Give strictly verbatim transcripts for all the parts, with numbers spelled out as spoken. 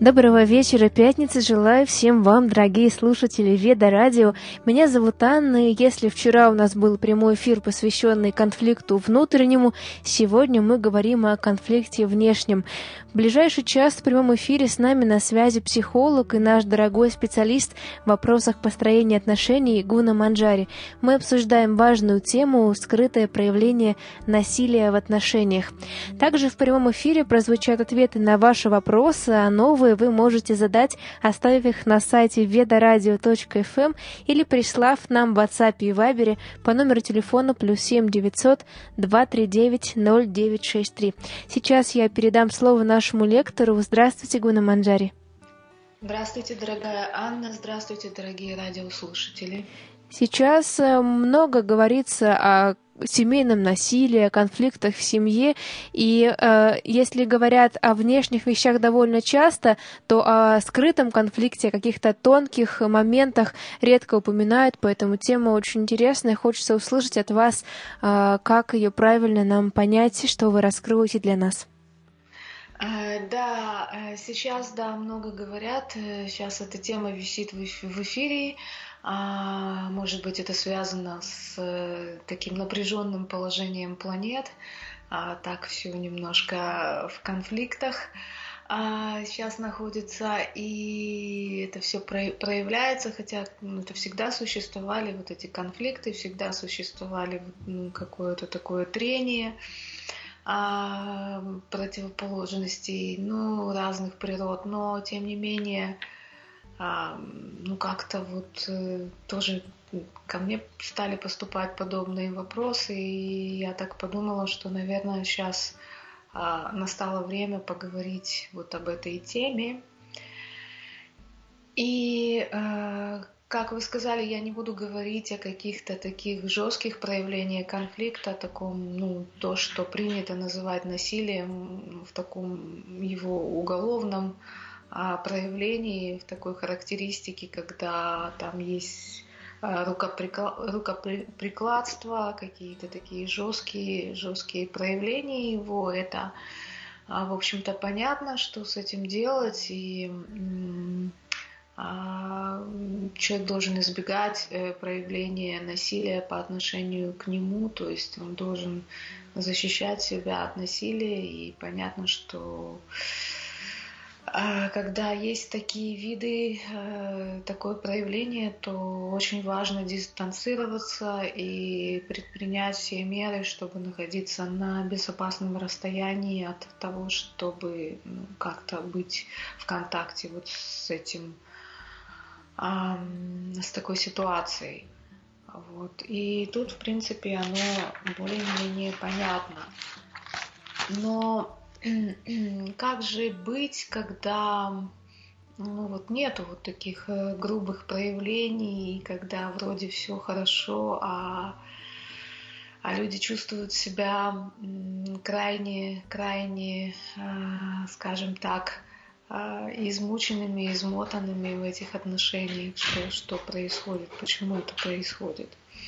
Доброго вечера, пятницы. Желаю всем вам, дорогие слушатели Веда Радио. Меня зовут Анна, и если вчера у нас был прямой эфир, посвященный конфликту внутреннему, сегодня мы говорим о конфликте внешнем. В ближайший час в прямом эфире с нами на связи психолог и наш дорогой специалист в вопросах построения отношений Гуна Манджари. Мы обсуждаем важную тему — скрытое проявление насилия в отношениях. Также в прямом эфире прозвучат ответы на ваши вопросы, а новые вы можете задать, оставив их на сайте ведарадио точка эф эм или прислав нам в WhatsApp и Viber по номеру телефона плюс семь девятьсот два три девять ноль девять шесть три. Сейчас я передам слово нашему лектору. Здравствуйте, Гуна Манджари. Здравствуйте, дорогая Анна. Здравствуйте, дорогие радиослушатели. Сейчас много говорится о семейном насилии, о конфликтах в семье, и э, если говорят о внешних вещах довольно часто, то о скрытом конфликте, о каких-то тонких моментах редко упоминают, поэтому тема очень интересная. Хочется услышать от вас, э, как ее правильно нам понять, что вы раскроете для нас. Да, сейчас, да, много говорят, сейчас эта тема висит в эфире, может быть, это связано с таким напряженным положением планет, так все немножко в конфликтах сейчас находится, и это все проявляется, хотя ну, это всегда существовали вот эти конфликты, всегда существовали ну, какое-то такое трение противоположностей, ну, разных природ, но тем не менее, ну, как-то вот тоже ко мне стали поступать подобные вопросы, и я так подумала, что, наверное, сейчас настало время поговорить вот об этой теме. И как вы сказали, я не буду говорить о каких-то таких жестких проявлениях конфликта, о таком, ну, то, что принято называть насилием, в таком его уголовном проявлении, в такой характеристике, когда там есть рукоприкладство, какие-то такие жесткие, жесткие проявления его. Это, в общем-то, понятно, что с этим делать, и человек должен избегать проявления насилия по отношению к нему, то есть он должен защищать себя от насилия, и понятно, что когда есть такие виды, такое проявление, то очень важно дистанцироваться и предпринять все меры, чтобы находиться на безопасном расстоянии от того, чтобы ну, как-то быть в контакте вот с этим, с такой ситуацией. Вот. И тут, в принципе, оно более-менее понятно. Но как же быть, когда ну, вот нету вот таких грубых проявлений, когда вроде все хорошо, а, а люди чувствуют себя крайне, крайне, скажем так, измученными, измотанными в этих отношениях, что, что происходит, почему это происходит.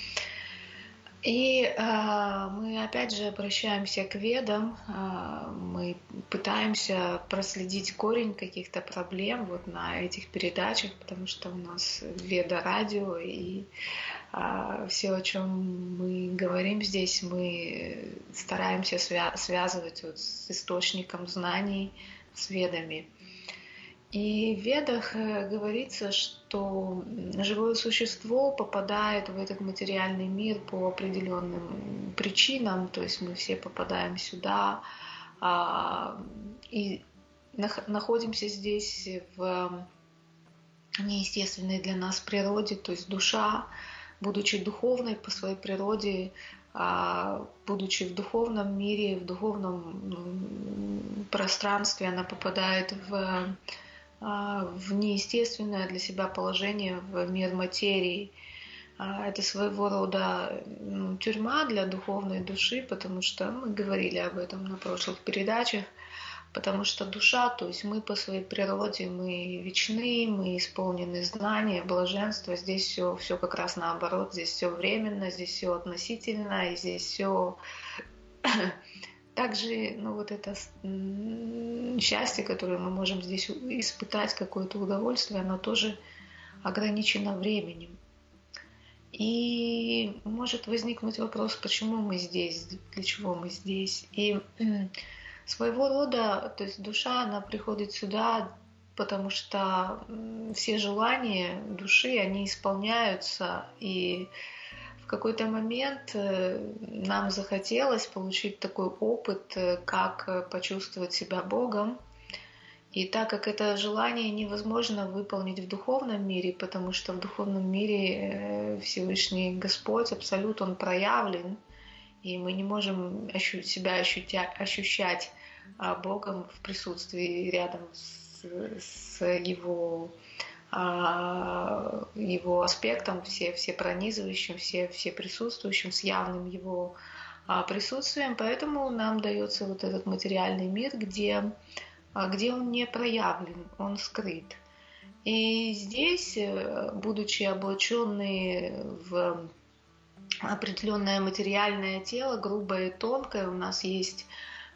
И э, мы опять же обращаемся к ведам, э, мы пытаемся проследить корень каких-то проблем вот на этих передачах, потому что у нас Веда Радио, и э, все, о чем мы говорим здесь, мы стараемся свя- связывать вот с источником знаний, с ведами. И в Ведах говорится, что живое существо попадает в этот материальный мир по определенным причинам, то есть мы все попадаем сюда и находимся здесь в неестественной для нас природе, то есть душа, будучи духовной по своей природе, будучи в духовном мире, в духовном пространстве, она попадает в в неестественное для себя положение в мир материи. Это своего рода ну, тюрьма для духовной души, потому что мы говорили об этом на прошлых передачах, потому что душа, то есть мы по своей природе, мы вечны, мы исполнены знания, блаженства, здесь все, все как раз наоборот, здесь все временно, здесь все относительно, и здесь все также, ну, вот это счастье, которое мы можем здесь испытать, какое-то удовольствие, оно тоже ограничено временем. И может возникнуть вопрос, почему мы здесь, для чего мы здесь. И своего рода, то есть душа, она приходит сюда, потому что все желания души, они исполняются, и в какой-то момент нам захотелось получить такой опыт, как почувствовать себя Богом. И так как это желание невозможно выполнить в духовном мире, потому что в духовном мире Всевышний Господь, Абсолют, Он проявлен, и мы не можем себя ощущать Богом в присутствии рядом с, с Его, его аспектом, все, все пронизывающим, все, все присутствующим, с явным Его присутствием. Поэтому нам дается вот этот материальный мир, где где он не проявлен, он скрыт. И здесь, будучи облаченные в определенное материальное тело, грубое и тонкое, у нас есть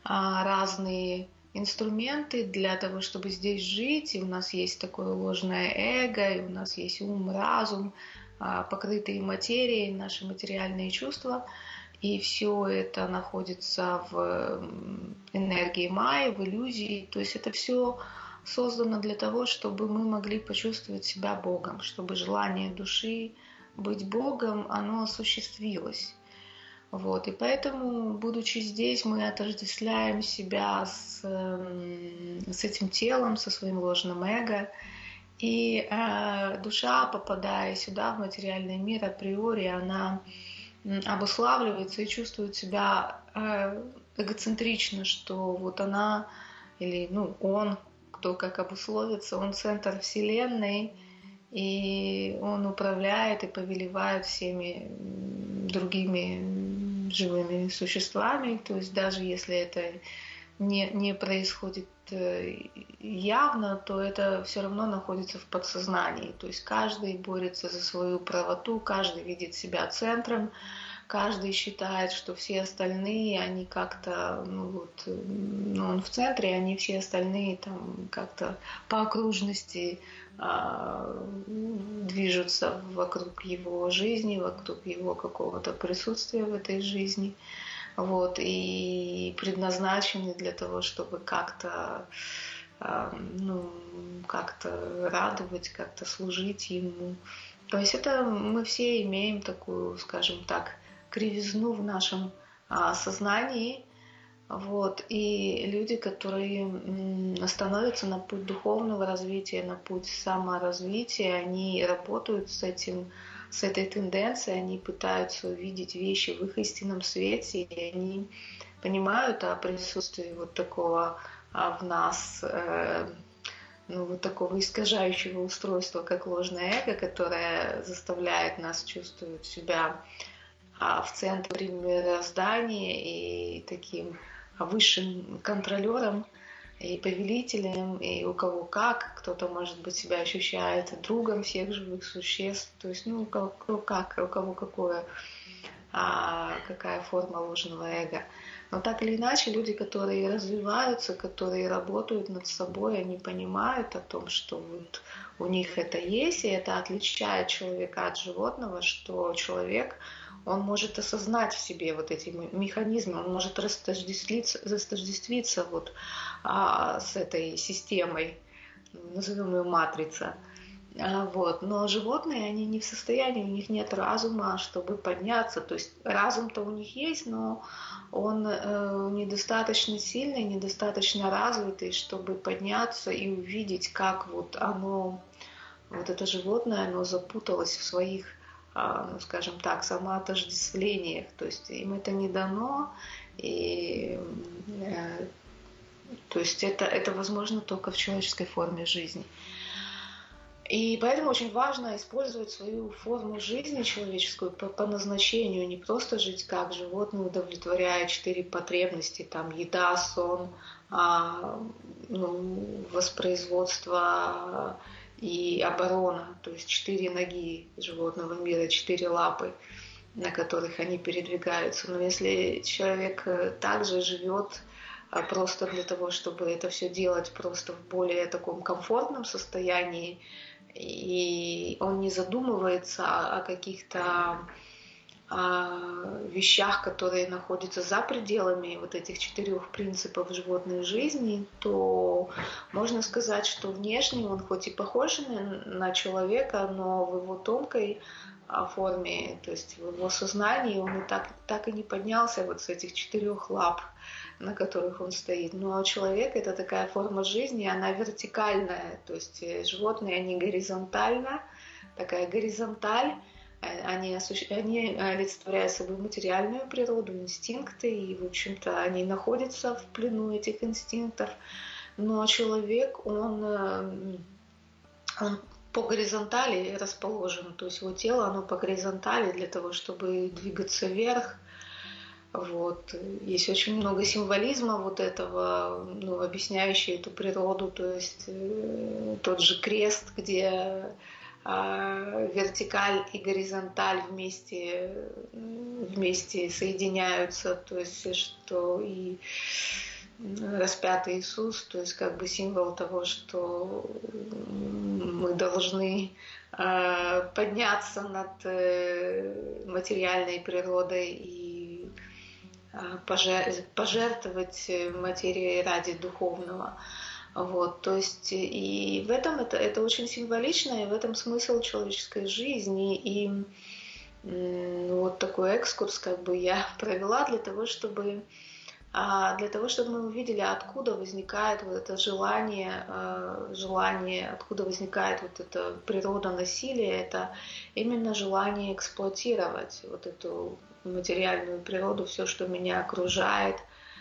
разные инструменты для того, чтобы здесь жить, и у нас есть такое ложное эго, и у нас есть ум, разум, покрытые материей, наши материальные чувства. И все это находится в энергии майя, в иллюзии. То есть это все создано для того, чтобы мы могли почувствовать себя Богом, чтобы желание души быть Богом, оно осуществилось. Вот. И поэтому, будучи здесь, мы отождествляем себя с, с этим телом, со своим ложным эго. И э, душа, попадая сюда, в материальный мир, априори, она обуславливается и чувствует себя эгоцентрично, что вот она или ну, он, кто как обусловится, он центр Вселенной, и он управляет и повелевает всеми другими живыми существами. То есть даже если это не, не происходит явно, то это все равно находится в подсознании. То есть каждый борется за свою правоту, каждый видит себя центром, каждый считает, что все остальные, они как-то, ну вот, ну он в центре, они все остальные там как-то по окружности а, движутся вокруг его жизни, вокруг его какого-то присутствия в этой жизни. Вот, и предназначены для того, чтобы как-то, ну, как-то радовать, как-то служить ему. То есть это мы все имеем такую, скажем так, кривизну в нашем сознании. Вот, и люди, которые становятся на путь духовного развития, на путь саморазвития, они работают с этим, с этой тенденцией, они пытаются увидеть вещи в их истинном свете, и они понимают о присутствии вот такого в нас, ну, вот такого искажающего устройства, как ложное эго, которое заставляет нас чувствовать себя в центре мироздания и таким высшим контролером и повелителем, и у кого как, кто-то, может быть, себя ощущает другом всех живых существ, то есть, ну, у кого как, у кого какое, а, какая форма ложного эго. Но так или иначе, люди, которые развиваются, которые работают над собой, они понимают о том, что вот у них это есть, и это отличает человека от животного, что человек, он может осознать в себе вот эти механизмы, он может растождествиться, растождествиться вот, а, с этой системой, назовем ее матрица. А, вот. Но животные, они не в состоянии, у них нет разума, чтобы подняться. То есть разум-то у них есть, но он э, недостаточно сильный, недостаточно развитый, чтобы подняться и увидеть, как вот оно, вот это животное, оно запуталось в своих, ну, скажем так, самоотождествлениях, то есть им это не дано, и, э, то есть это, это возможно только в человеческой форме жизни. И поэтому очень важно использовать свою форму жизни человеческую по, по назначению, не просто жить как животное, удовлетворяя четыре потребности, там еда, сон, а, ну, воспроизводство и оборона, то есть четыре ноги животного мира, четыре лапы. на которых они передвигаются. Но если человек также живет просто для того, чтобы это все делать просто в более таком комфортном состоянии, и он не задумывается о каких-то вещах, которые находятся за пределами вот этих четырех принципов животной жизни, то можно сказать, что внешне он хоть и похож на человека, но в его тонкой форме, то есть в его сознании он и так, так и не поднялся вот с этих четырех лап, на которых он стоит. Ну а человек — это такая форма жизни, она вертикальная, то есть животные, они горизонтально, такая горизонталь, Они, они олицетворяют собой материальную природу, инстинкты, и, в общем-то, они находятся в плену этих инстинктов. Но человек, он, он по горизонтали расположен, то есть его тело, оно по горизонтали для того, чтобы двигаться вверх. Вот. Есть очень много символизма вот этого, ну, объясняющий эту природу, то есть э, тот же крест, где вертикаль и горизонталь вместе, вместе соединяются, то есть что и распятый Иисус, то есть как бы символ того, что мы должны подняться над материальной природой и пожертвовать материей ради духовного. Вот, то есть и в этом это, это очень символично, и в этом смысл человеческой жизни. И ну, вот такой экскурс как бы я провела для того, чтобы, для того, чтобы мы увидели, откуда возникает вот это желание, желание, откуда возникает вот эта природа насилия. Это именно желание эксплуатировать вот эту материальную природу, все, что меня окружает,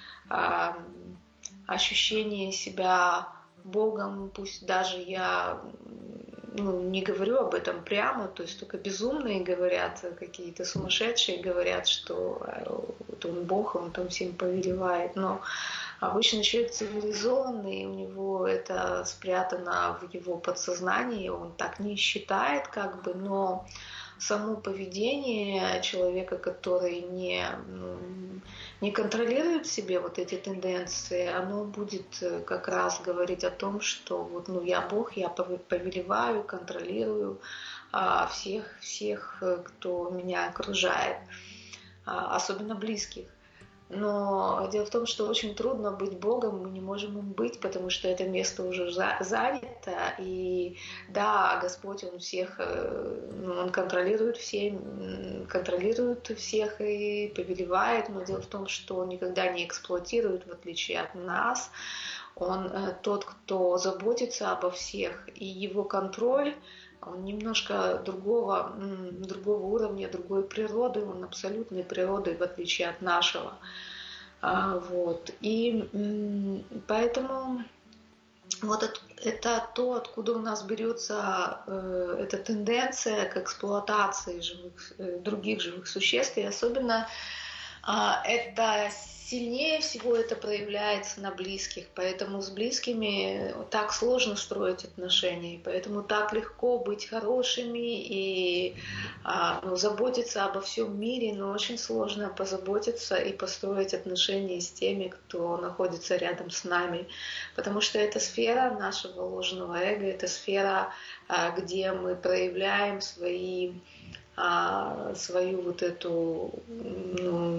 ощущение себя Богом, пусть даже я ну, не говорю об этом прямо, то есть только безумные говорят, какие-то сумасшедшие говорят, что вот он Бог, он там всем повелевает, но обычно человек цивилизованный, у него это спрятано в его подсознании, он так не считает как бы, но само поведение человека, который не, не контролирует в себе вот эти тенденции, оно будет как раз говорить о том, что вот, ну, я Бог, я повелеваю, контролирую а, всех, всех, кто меня окружает, а, особенно близких. Но дело в том, что очень трудно быть Богом, мы не можем им быть, потому что это место уже занято. И да, Господь, Он всех, Он контролирует всем, контролирует всех и повелевает, но дело в том, что Он никогда не эксплуатирует, в отличие от нас. Он тот, кто заботится обо всех, и Его контроль, он немножко другого, другого уровня, другой природы, он абсолютной природы, в отличие от нашего. Вот. И поэтому вот это, это то, откуда у нас берется э, эта тенденция к эксплуатации живых, э, других живых существ, и особенно э, это сильнее всего это проявляется на близких, поэтому с близкими так сложно строить отношения, поэтому так легко быть хорошими и ну, заботиться обо всем мире, но очень сложно позаботиться и построить отношения с теми, кто находится рядом с нами, потому что это сфера нашего ложного эго, это сфера, где мы проявляем свои, свою вот эту, ну,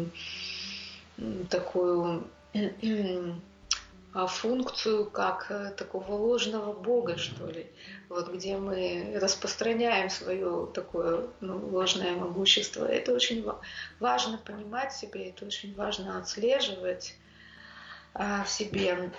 такую функцию, как такого ложного бога, что ли, вот где мы распространяем свое такое ну, ложное могущество. Это очень важно понимать себе, это очень важно отслеживать а, в себе,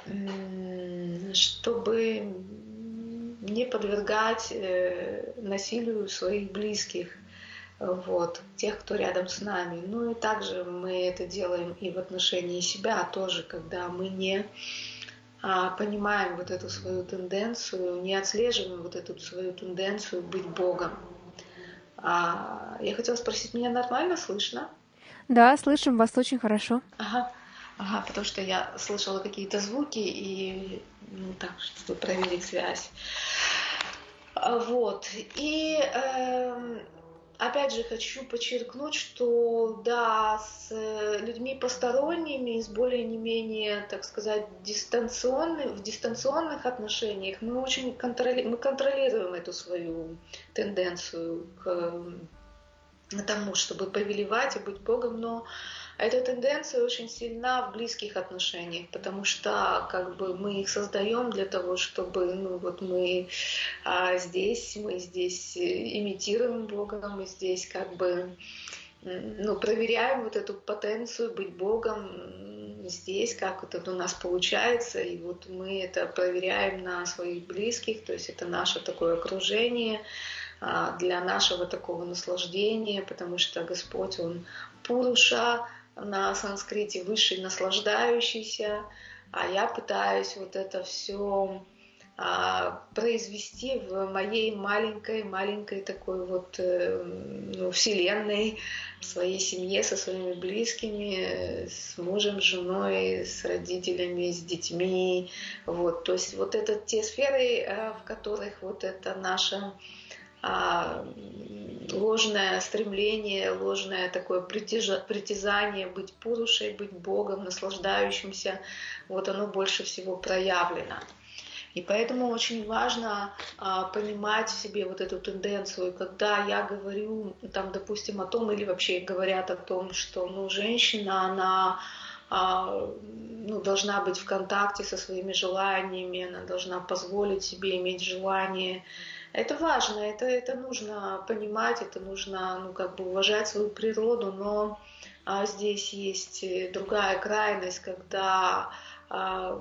чтобы не подвергать э, насилию своих близких. Вот, тех, кто рядом с нами. Ну и также мы это делаем и в отношении себя тоже, когда мы не а, понимаем вот эту свою тенденцию, не отслеживаем вот эту свою тенденцию быть Богом. А, я хотела спросить, меня нормально слышно? Да, слышим вас очень хорошо. Ага, ага, потому что я слышала какие-то звуки и ну так, чтобы проверить связь. Вот, и... Э, опять же, хочу подчеркнуть, что да, с людьми посторонними, с более не менее, так сказать, дистанционных, в дистанционных отношениях мы очень контроли, мы контролируем эту свою тенденцию к тому, чтобы повелевать и быть Богом, но эта тенденция очень сильна в близких отношениях, потому что как бы мы их создаем для того, чтобы ну вот мы а, здесь, мы здесь имитируем Бога, мы здесь как бы ну, проверяем вот эту потенцию быть Богом здесь, как вот это у нас получается, и вот мы это проверяем на своих близких, то есть это наше такое окружение для нашего такого наслаждения, потому что Господь, Он Пуруша, на санскрите высший наслаждающийся, а я пытаюсь вот это все а, произвести в моей маленькой-маленькой такой вот ну, вселенной, в своей семье, со своими близкими, с мужем, с женой, с родителями, с детьми. Вот. То есть вот это те сферы, в которых вот это наше а, ложное стремление, ложное такое притязание быть пурушей, быть Богом, наслаждающимся, вот оно больше всего проявлено. И поэтому очень важно а, понимать в себе вот эту тенденцию. Когда я говорю, там, допустим, о том, или вообще говорят о том, что ну, женщина, она а, ну, должна быть в контакте со своими желаниями, она должна позволить себе иметь желание. Это важно, это, это нужно понимать, это нужно ну, как бы уважать свою природу, но а, здесь есть другая крайность, когда а,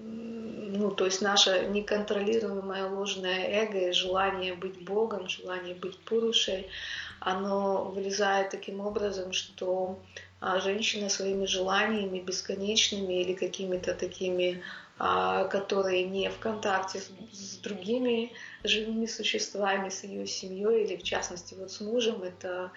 ну, то есть наше неконтролируемое ложное эго и желание быть Богом, желание быть пурушей, оно вылезает таким образом, что а, женщина своими желаниями бесконечными или какими-то такими, а, которые не в контакте с, с другими живыми существами, с ее семьей или в частности вот с мужем, это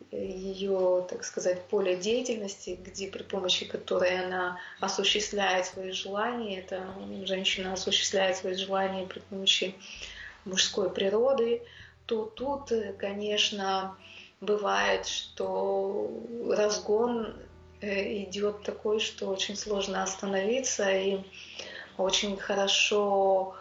ее, так сказать, поле деятельности, где при помощи которой она осуществляет свои желания. Это женщина осуществляет свои желания при помощи мужской природы, то тут, конечно, бывает, что разгон идет такой, что очень сложно остановиться, и очень хорошо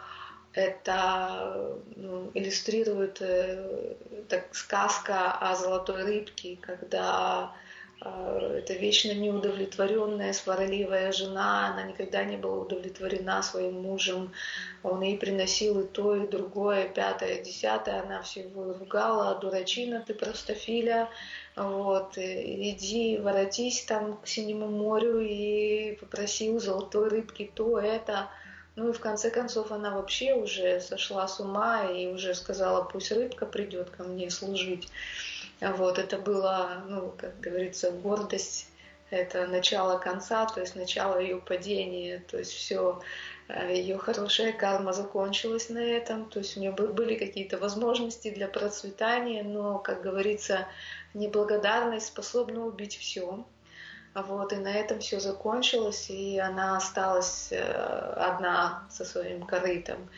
это ну, иллюстрирует э, так, сказка о золотой рыбке, когда э, эта вечно неудовлетворенная, сварливая жена, она никогда не была удовлетворена своим мужем, он ей приносил и то, и другое, пятое, десятое, она все его ругала: дурачина ты, простофиля, вот, иди, воротись там к Синему морю и попроси у золотой рыбки то, это. Ну и в конце концов она вообще уже сошла с ума и уже сказала: пусть рыбка придет ко мне служить. Вот, это было, ну, как говорится, гордость, это начало конца, то есть начало ее падения, то есть все, ее хорошая карма закончилась на этом, то есть у нее были какие-то возможности для процветания, но, как говорится, неблагодарность способна убить все. Вот, и на этом все закончилось, и она осталась одна со своим корытом.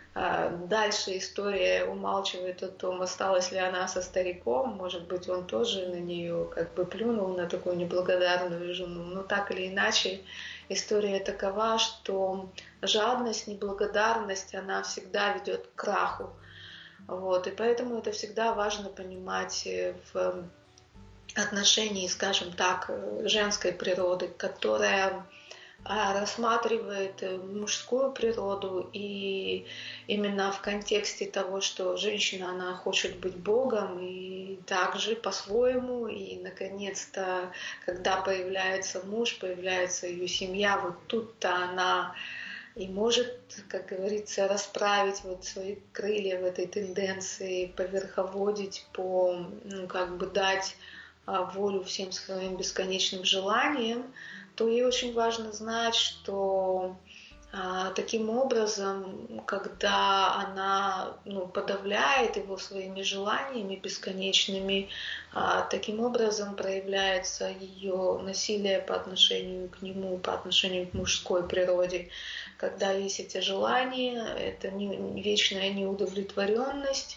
Дальше история умалчивает о том, осталась ли она со стариком. Может быть, он тоже на нее как бы плюнул, на такую неблагодарную жену. Но так или иначе, история такова, что жадность, неблагодарность, она всегда ведет к краху. Вот, и поэтому это всегда важно понимать в отношении, скажем так, женской природы, которая рассматривает мужскую природу, и именно в контексте того, что женщина, она хочет быть Богом и также по-своему, и наконец-то, когда появляется муж, появляется ее семья, вот тут-то она и может, как говорится, расправить вот свои крылья в этой тенденции, поверховодить, по, ну, как бы дать волю всем своим бесконечным желаниям, то ей очень важно знать, что а, таким образом, когда она ну, подавляет его своими желаниями бесконечными, а, таким образом проявляется ее насилие по отношению к нему, по отношению к мужской природе. Когда есть эти желания, это не, вечная неудовлетворенность,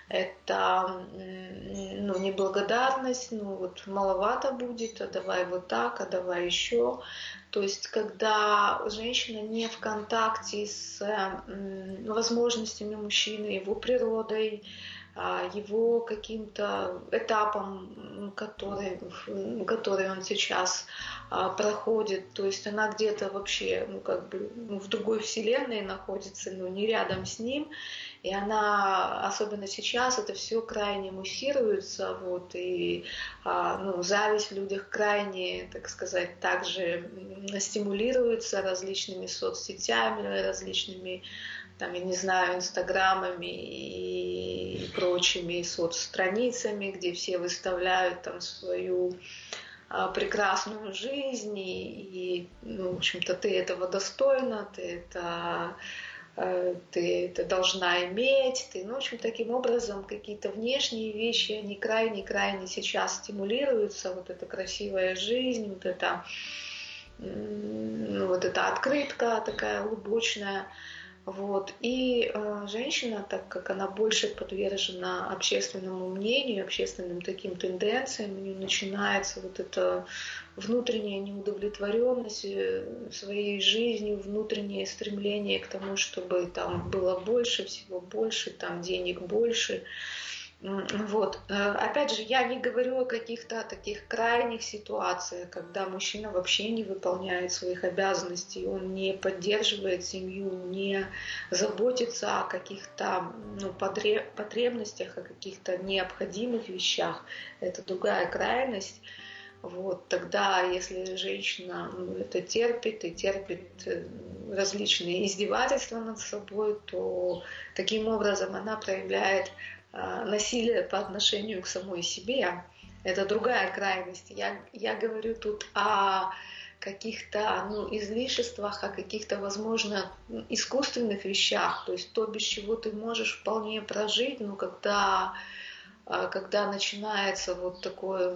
это ну, неблагодарность, ну вот маловато будет, а давай вот так, а давай еще. То есть когда женщина не в контакте с возможностями мужчины, его природой, его каким-то этапом, который, который он сейчас проходит, то есть она где-то вообще ну, как бы, ну, в другой вселенной находится, но не рядом с ним, и она, особенно сейчас, это все крайне муссируется, вот, и ну, зависть в людях крайне, так сказать, также стимулируется различными соцсетями, различными, там, я не знаю, инстаграмами и прочими соцстраницами, где все выставляют там свою прекрасную жизнь, и, ну, в общем-то, ты этого достойна, ты это ты это должна иметь, ты, ну, в общем, таким образом какие-то внешние вещи, они крайне-крайне сейчас стимулируются, вот эта красивая жизнь, вот эта, ну, вот эта открытка такая лубочная, вот. И э, женщина, так как она больше подвержена общественному мнению, общественным таким тенденциям, у нее начинается вот эта внутренняя неудовлетворенность своей жизнью, внутреннее стремление к тому, чтобы там было больше, всего больше, там денег больше. Вот. Опять же, я не говорю о каких-то таких крайних ситуациях, когда мужчина вообще не выполняет своих обязанностей, он не поддерживает семью, не заботится о каких-то ну, потребностях, о каких-то необходимых вещах. Это другая крайность. Вот, тогда, если женщина ну, это терпит и терпит различные издевательства над собой, то таким образом она проявляет насилие по отношению к самой себе. Это другая крайность. Я, я говорю тут о каких-то ну, излишествах, о каких-то, возможно, искусственных вещах, то есть то, без чего ты можешь вполне прожить, но когда, когда начинается вот такое...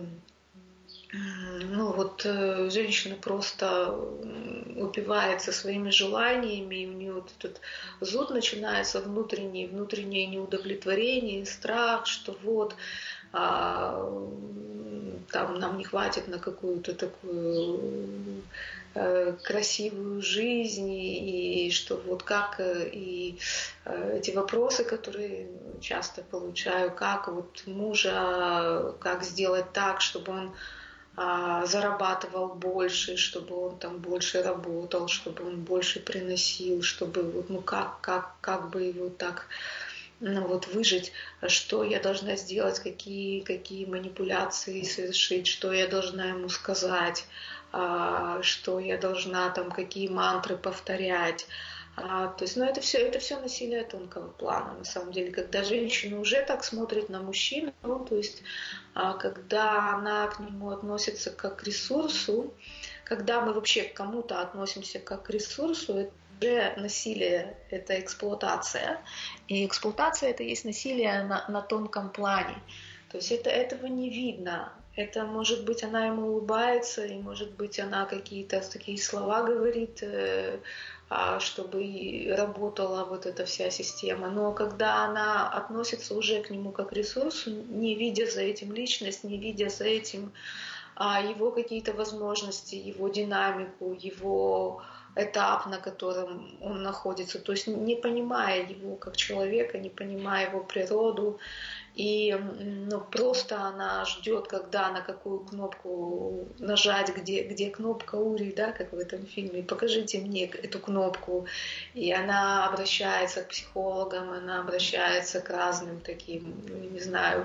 Ну вот женщина просто упивается своими желаниями, и у нее вот этот зуд начинается внутренний, внутреннее неудовлетворение, страх, что вот а, там нам не хватит на какую-то такую э, красивую жизнь, и, и что вот как и э, эти вопросы, которые часто получаю, как вот мужа, как сделать так, чтобы он зарабатывал больше, чтобы он там больше работал, чтобы он больше приносил, чтобы вот, ну как, как, как бы его так ну, вот выжить, что я должна сделать, какие, какие манипуляции совершить, что я должна ему сказать, что я должна там какие мантры повторять. А, то есть, ну, это все, это все насилие тонкого плана, на самом деле, когда женщина уже так смотрит на мужчину, ну, то есть, а, когда она к нему относится как к ресурсу, когда мы вообще к кому-то относимся как к ресурсу, это уже насилие, это эксплуатация, и эксплуатация это есть насилие на, на тонком плане, то есть это, этого не видно. Это, может быть, она ему улыбается, и, может быть, она какие-то такие слова говорит, чтобы работала вот эта вся система. Но когда она относится уже к нему как к ресурсу, не видя за этим личность, не видя за этим его какие-то возможности, его динамику, его этап, на котором он находится, то есть не понимая его как человека, не понимая его природу, и ну, просто она ждет, когда на какую кнопку нажать, где, где кнопка Ури, да, как в этом фильме, покажите мне эту кнопку. И она обращается к психологам, она обращается к разным таким, не знаю,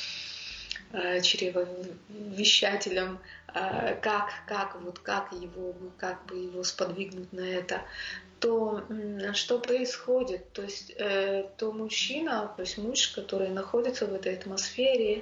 чревовещателям, как, как, вот, как, его, как бы его сподвигнуть на это, то что происходит? То есть то мужчина, то есть муж, который находится в этой атмосфере,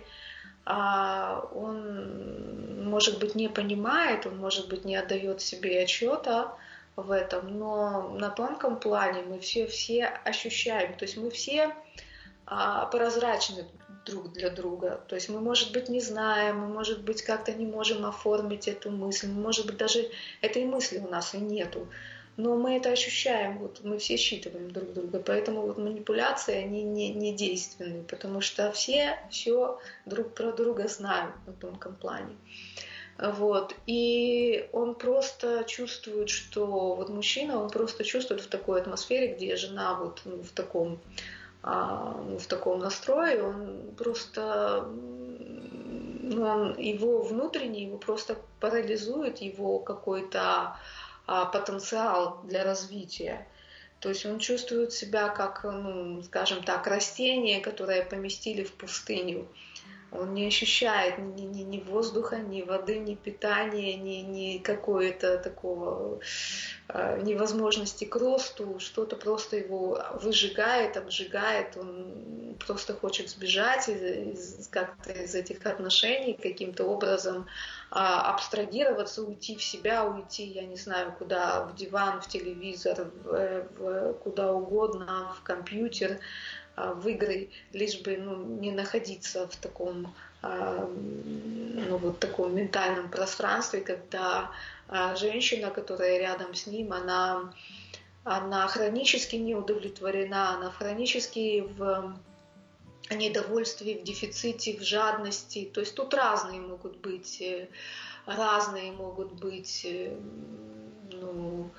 он, может быть, не понимает, он, может быть, не отдает себе отчета в этом, но на тонком плане мы все, все ощущаем, то есть мы все прозрачны друг для друга. То есть мы, может быть, не знаем, мы, может быть, как-то не можем оформить эту мысль, может быть, даже этой мысли у нас и нету. но мы это ощущаем, вот мы все считываем друг друга, поэтому вот манипуляции, они не, не действенны, потому что все все друг про друга знают на тонком плане. Вот. И он просто чувствует, что вот мужчина, он просто чувствует в такой атмосфере, где жена вот ну, в таком в таком настрое, он просто, ну, он, его внутренний, его просто парализует его какой-то а, потенциал для развития. То есть он чувствует себя как, ну, скажем так, растение, которое поместили в пустыню. Он не ощущает ни, ни, ни воздуха, ни воды, ни питания, ни, ни какого-то такого э, невозможности к росту. Что-то просто его выжигает, обжигает. Он просто хочет сбежать из, из, как-то из этих отношений, каким-то образом э, абстрагироваться, уйти в себя, уйти, я не знаю, куда, в диван, в телевизор, в, в, куда угодно, в компьютер, в игры, лишь бы ну, не находиться в таком, ну, вот таком ментальном пространстве, когда женщина, которая рядом с ним, она, она хронически не удовлетворена, она хронически в недовольстве, в дефиците, в жадности. То есть тут разные могут быть, разные могут быть, ну,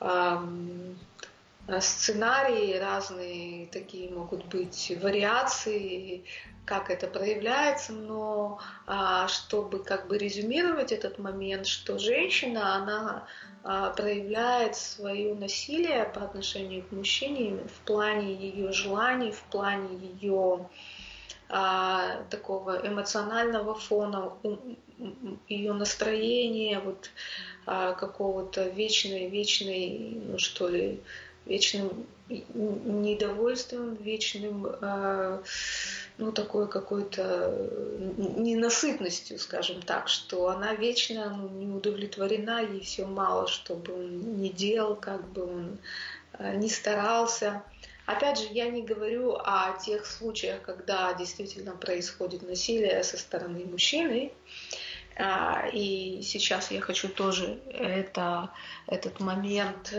сценарии, разные такие могут быть вариации, как это проявляется, но а, чтобы как бы резюмировать этот момент, что женщина, она а, проявляет свое насилие по отношению к мужчине в плане ее желаний, в плане ее а, такого эмоционального фона, ее настроения, вот а, какого-то вечной, вечной, ну что ли, вечным недовольством, вечным, э, ну, такой какой-то ненасытностью, скажем так, что она вечно ну, не удовлетворена, ей все мало, что бы он ни делал, как бы он э, ни старался. Опять же, я не говорю о тех случаях, когда действительно происходит насилие со стороны мужчины. И сейчас я хочу тоже это, этот момент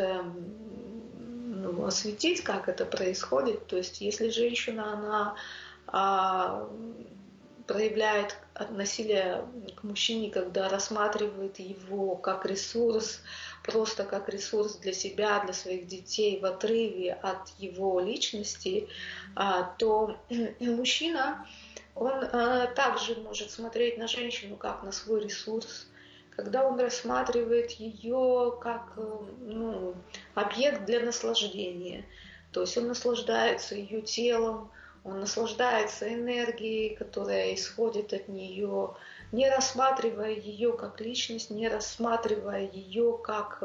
ну, осветить, как это происходит. То есть, если женщина, она а, проявляет насилие к мужчине, когда рассматривает его как ресурс, просто как ресурс для себя, для своих детей в отрыве от его личности, а, то мужчина, он а, также может смотреть на женщину как на свой ресурс, когда он рассматривает ее как ну, объект для наслаждения. То есть он наслаждается ее телом, он наслаждается энергией, которая исходит от нее, не рассматривая ее как личность, не рассматривая ее как,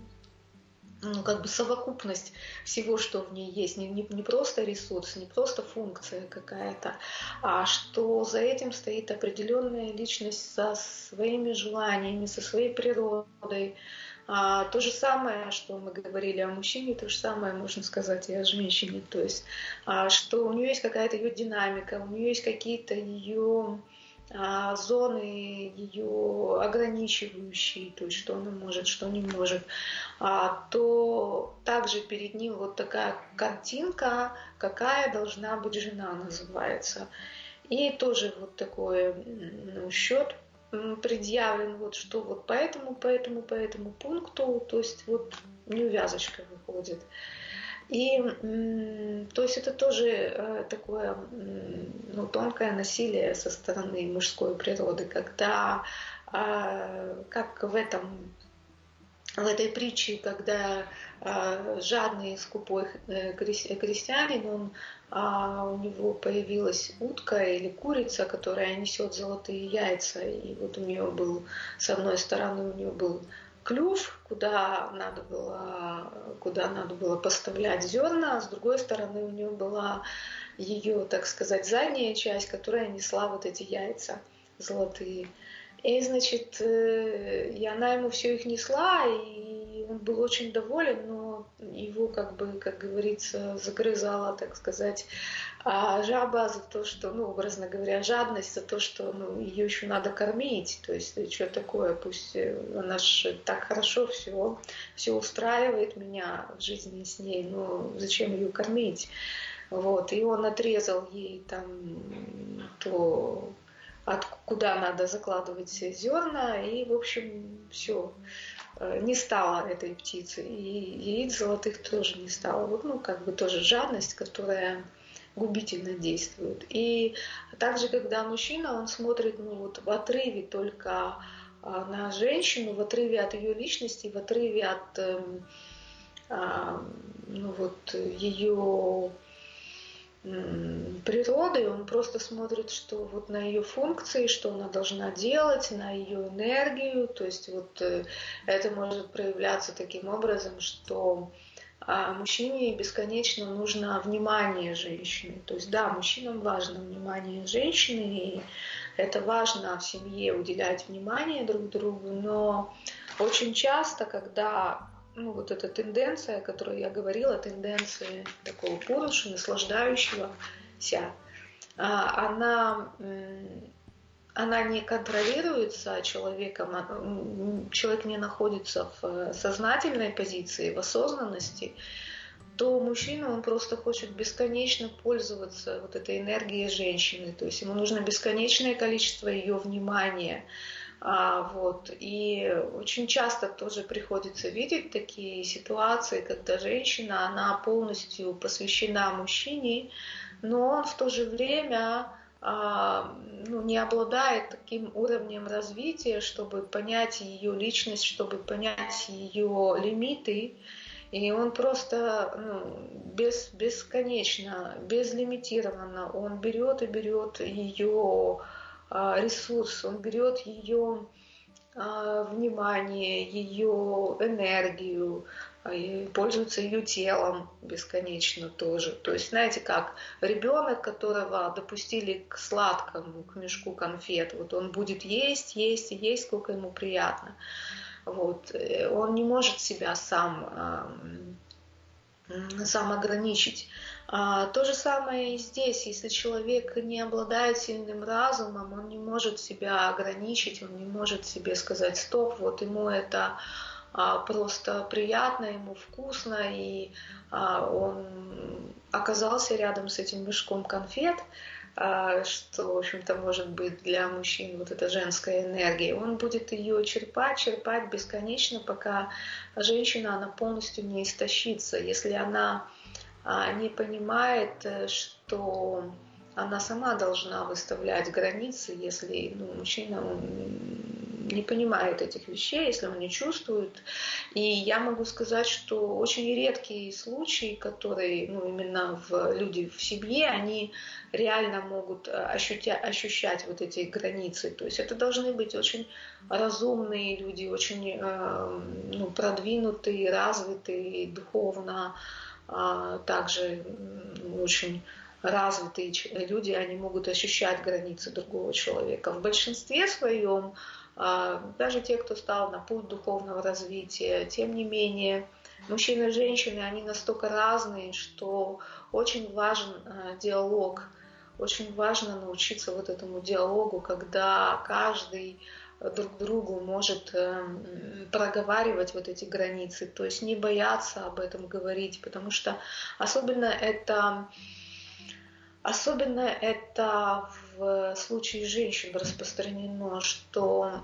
ну, как бы совокупность всего, что в ней есть. Не, не, не просто ресурс, не просто функция какая-то, а что за этим стоит определенная личность со своими желаниями, со своей природой. А, то же самое, что мы говорили о мужчине, то же самое можно сказать и о женщине. То есть, а, что у нее есть какая-то ее динамика, у нее есть какие-то ее а, зоны, ее ограничивающие, то есть что она может, что не может, а, то также перед ним вот такая картинка, какая должна быть жена, называется. И тоже вот такой ну, счет предъявлен, вот что вот по этому, по этому, по этому пункту, то есть вот неувязочка выходит. И то есть это тоже такое ну, тонкое насилие со стороны мужской природы, когда как в этом в этой притче, когда э, жадный скупой крестьянин, он, э, у него появилась утка или курица, которая несет золотые яйца, и вот у нее был, с одной стороны, у нее был клюв, куда надо было, куда надо было поставлять зерна, а с другой стороны у нее была ее, так сказать, задняя часть, которая несла вот эти яйца золотые. И, значит, и она ему все их несла, и он он был очень доволен, но его, как бы, как говорится, загрызала, так сказать, а жаба за то, что, ну, образно говоря, жадность за то, что, ну, ее еще надо кормить. То есть, что такое, пусть она же так хорошо все, все устраивает меня в жизни с ней, но зачем ее кормить? Вот, и он отрезал ей там то, от куда надо закладывать зерна, и, в общем, все, не стало этой птицы, и яиц золотых тоже не стало. Вот, ну, как бы тоже жадность, которая губительно действует. И также, когда мужчина, он смотрит, ну, вот в отрыве только на женщину, в отрыве от ее личности, в отрыве от, ну, вот, ее природы, он просто смотрит, что вот на ее функции, что она должна делать, на ее энергию. То есть вот это может проявляться таким образом, что мужчине бесконечно нужно внимание женщины. То есть да, мужчинам важно внимание женщины, и это важно в семье уделять внимание друг другу, но очень часто, когда ну, вот эта тенденция, о которой я говорила, тенденция такого пуруши, наслаждающегося, она, она не контролируется человеком, человек не находится в сознательной позиции, в осознанности, то мужчина, он просто хочет бесконечно пользоваться вот этой энергией женщины, то есть ему нужно бесконечное количество ее внимания. А, вот. И очень часто тоже приходится видеть такие ситуации, когда женщина, она полностью посвящена мужчине, но он в то же время а, ну, не обладает таким уровнем развития, чтобы понять ее личность, чтобы понять ее лимиты. И он просто ну, без, бесконечно, безлимитированно, он берет и берет ее ресурс, он берет ее внимание, ее энергию, пользуется ее телом бесконечно тоже. То есть, знаете, как ребенок, которого допустили к сладкому, к мешку конфет, вот он будет есть, есть и есть, сколько ему приятно. Вот. Он не может себя сам сам ограничить. А, то же самое и здесь. Если человек не обладает сильным разумом, он не может себя ограничить, он не может себе сказать стоп, вот ему это а, просто приятно, ему вкусно, и а, он оказался рядом с этим мешком конфет, а, что, в общем-то, может быть для мужчин вот эта женская энергия. Он будет ее черпать, черпать бесконечно, пока женщина, она полностью не истощится. Если она а, не понимает, что она сама должна выставлять границы, если ну, мужчина он не понимает этих вещей, если он не чувствует. И я могу сказать, что очень редкие случаи, которые ну, именно в, люди в семье, они реально могут ощутя, ощущать вот эти границы. То есть это должны быть очень разумные люди, очень э, ну, продвинутые, развитые духовно, э, также очень развитые люди, они могут ощущать границы другого человека. В большинстве своем, даже те, кто стал на путь духовного развития, тем не менее, мужчины и женщины, они настолько разные, что очень важен диалог, очень важно научиться вот этому диалогу, когда каждый друг другу может проговаривать вот эти границы, то есть не бояться об этом говорить, потому что особенно это Особенно это в случае женщин распространено, что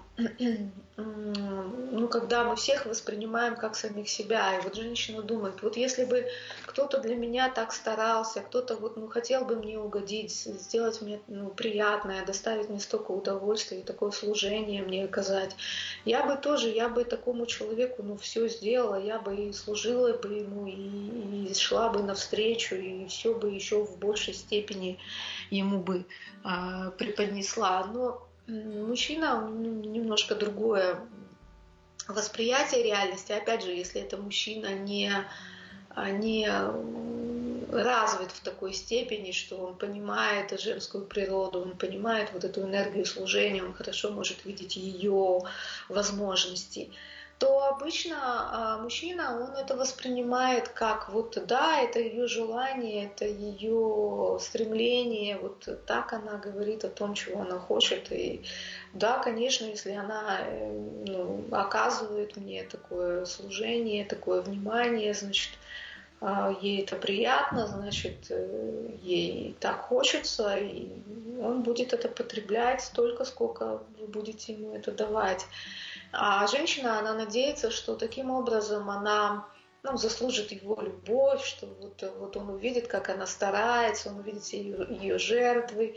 ну, когда мы всех воспринимаем как самих себя, и вот женщина думает, вот если бы кто-то для меня так старался, кто-то вот, ну, хотел бы мне угодить, сделать мне ну, приятное, доставить мне столько удовольствия, такое служение мне оказать, я бы тоже, я бы такому человеку ну, все сделала, я бы и служила бы ему, и, и шла бы навстречу, и все бы еще в большей степени ему бы э, преподнесла. Но мужчина немножко другое восприятие реальности. Опять же, если это мужчина не, не развит в такой степени, что он понимает женскую природу, он понимает вот эту энергию служения, он хорошо может видеть ее возможности, то обычно мужчина, он это воспринимает как вот да, это ее желание, это ее стремление, вот так она говорит о том, чего она хочет. И да, конечно, если она ну, оказывает мне такое служение, такое внимание, значит, ей это приятно, значит, ей так хочется, и он будет это потреблять столько, сколько вы будете ему это давать. А женщина, она надеется, что таким образом она ну, заслужит его любовь, что вот, вот он увидит, как она старается, он увидит ее, ее жертвы,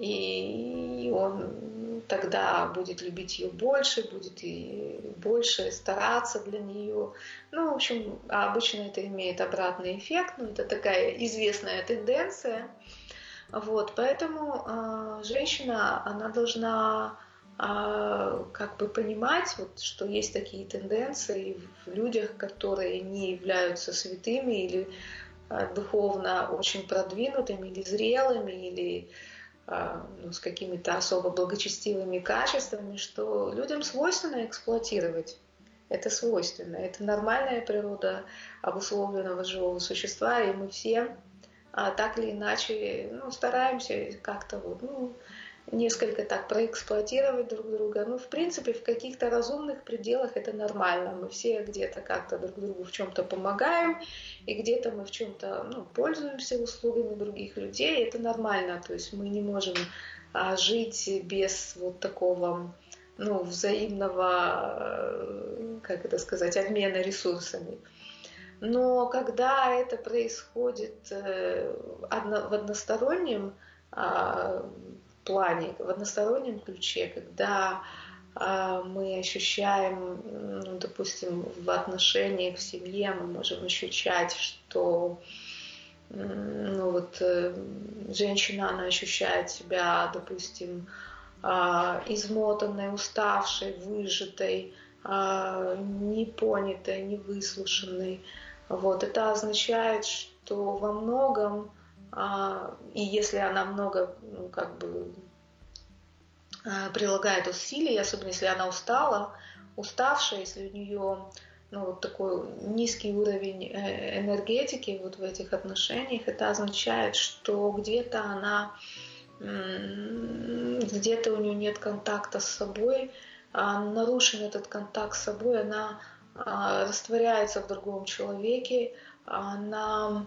и он тогда будет любить ее больше, будет и больше стараться для нее. Ну, в общем, обычно это имеет обратный эффект, но это такая известная тенденция. Вот, поэтому э, женщина, она должна как бы понимать, вот, что есть такие тенденции в людях, которые не являются святыми или духовно очень продвинутыми, или зрелыми, или ну, с какими-то особо благочестивыми качествами, что людям свойственно эксплуатировать. Это свойственно. Это нормальная природа обусловленного живого существа, и мы все так или иначе ну, стараемся как-то вот, ну, несколько так проэксплуатировать друг друга. Ну, в принципе, в каких-то разумных пределах это нормально. Мы все где-то как-то друг другу в чем-то помогаем, и где-то мы в чем-то ну, пользуемся услугами других людей. Это нормально. То есть мы не можем а, жить без вот такого ну, взаимного, как это сказать, обмена ресурсами. Но когда это происходит в одностороннем плане, в одностороннем ключе, когда э, мы ощущаем, ну, допустим, в отношениях в семье мы можем ощущать, что ну, вот, э, женщина, она ощущает себя, допустим, э, измотанной, уставшей, выжатой, э, непонятой, невыслушанной. Вот. Это означает, что во многом и если она много, ну, как бы, прилагает усилий, особенно если она устала, уставшая, если у нее ну, вот такой низкий уровень энергетики вот в этих отношениях, это означает, что где-то она, где-то у нее нет контакта с собой, нарушен этот контакт с собой, она растворяется в другом человеке, она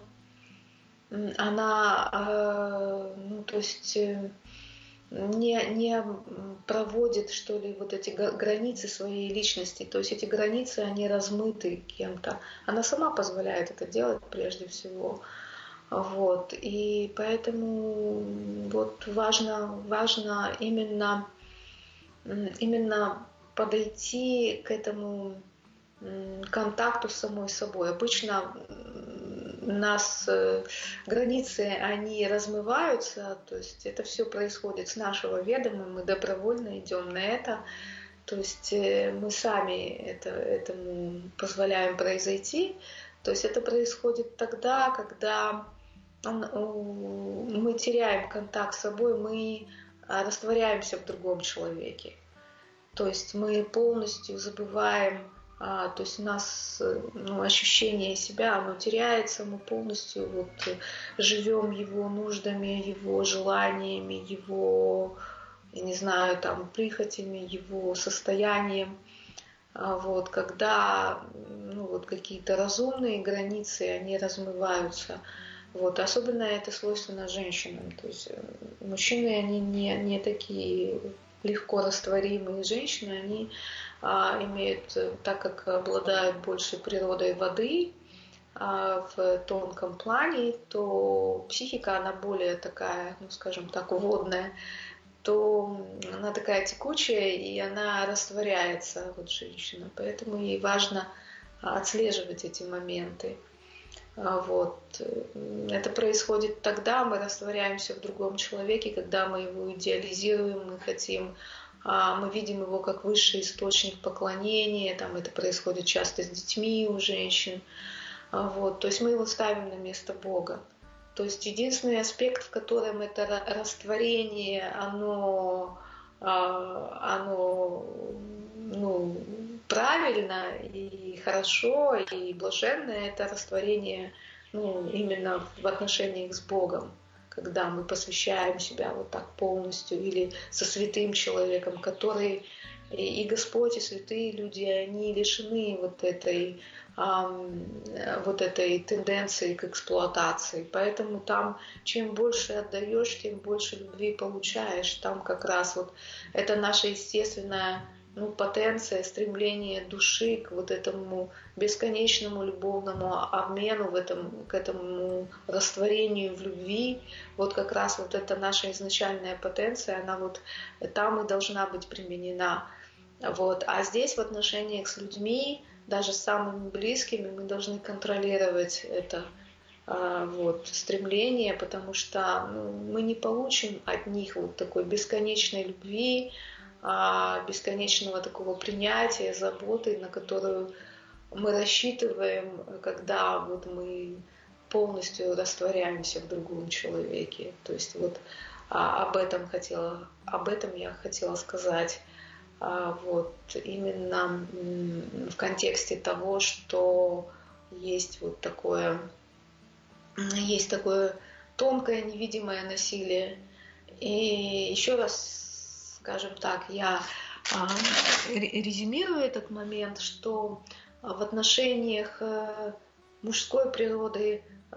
она, ну, то есть не, не проводит, что ли, вот эти границы своей личности. То есть эти границы, они размыты кем-то. Она сама позволяет это делать прежде всего. Вот. И поэтому вот важно, важно именно, именно подойти к этому контакту с самой собой. Обычно у нас границы, они размываются, то есть это все происходит с нашего ведома, мы добровольно идем на это, то есть мы сами это, этому позволяем произойти, то есть это происходит тогда, когда мы теряем контакт с собой, мы растворяемся в другом человеке, то есть мы полностью забываем. А, то есть у нас ну, ощущение себя, оно теряется, мы полностью вот, живем его нуждами, его желаниями, его, я не знаю, там, прихотями, его состоянием. А, вот, когда ну, вот, какие-то разумные границы, они размываются. Вот, особенно это свойственно женщинам. То есть мужчины, они не, не такие легко растворимые, женщины, они имеют, так как обладают больше природой воды в тонком плане, то психика, она более такая, ну скажем так, водная, то она такая текучая, и она растворяется, вот женщина. Поэтому ей важно отслеживать эти моменты. Вот. Это происходит тогда, мы растворяемся в другом человеке, когда мы его идеализируем, мы хотим, мы видим его как высший источник поклонения, там это происходит часто с детьми у женщин. Вот. То есть мы его ставим на место Бога. То есть единственный аспект, в котором это растворение, оно, оно ну, правильно и хорошо и блаженно это растворение, ну, именно в отношениях с Богом, когда мы посвящаем себя вот так полностью, или со святым человеком, который и Господь, и святые люди, они лишены вот этой, вот этой тенденции к эксплуатации. Поэтому там, чем больше отдаешь, тем больше любви получаешь. Там как раз вот это наша естественная, ну, потенция, стремление души к вот этому бесконечному любовному обмену, в этом, к этому растворению в любви. Вот как раз вот эта наша изначальная потенция, она вот там и должна быть применена. Вот. А здесь в отношениях с людьми, даже с самыми близкими, мы должны контролировать это вот, стремление, потому что, ну, мы не получим от них вот такой бесконечной любви, бесконечного такого принятия, заботы, на которую мы рассчитываем, когда вот мы полностью растворяемся в другом человеке. То есть вот об этом хотела, об этом я хотела сказать. Вот именно в контексте того, что есть вот такое, есть такое тонкое невидимое насилие. И еще раз, скажем так, я резюмирую этот момент, что в отношениях мужской природы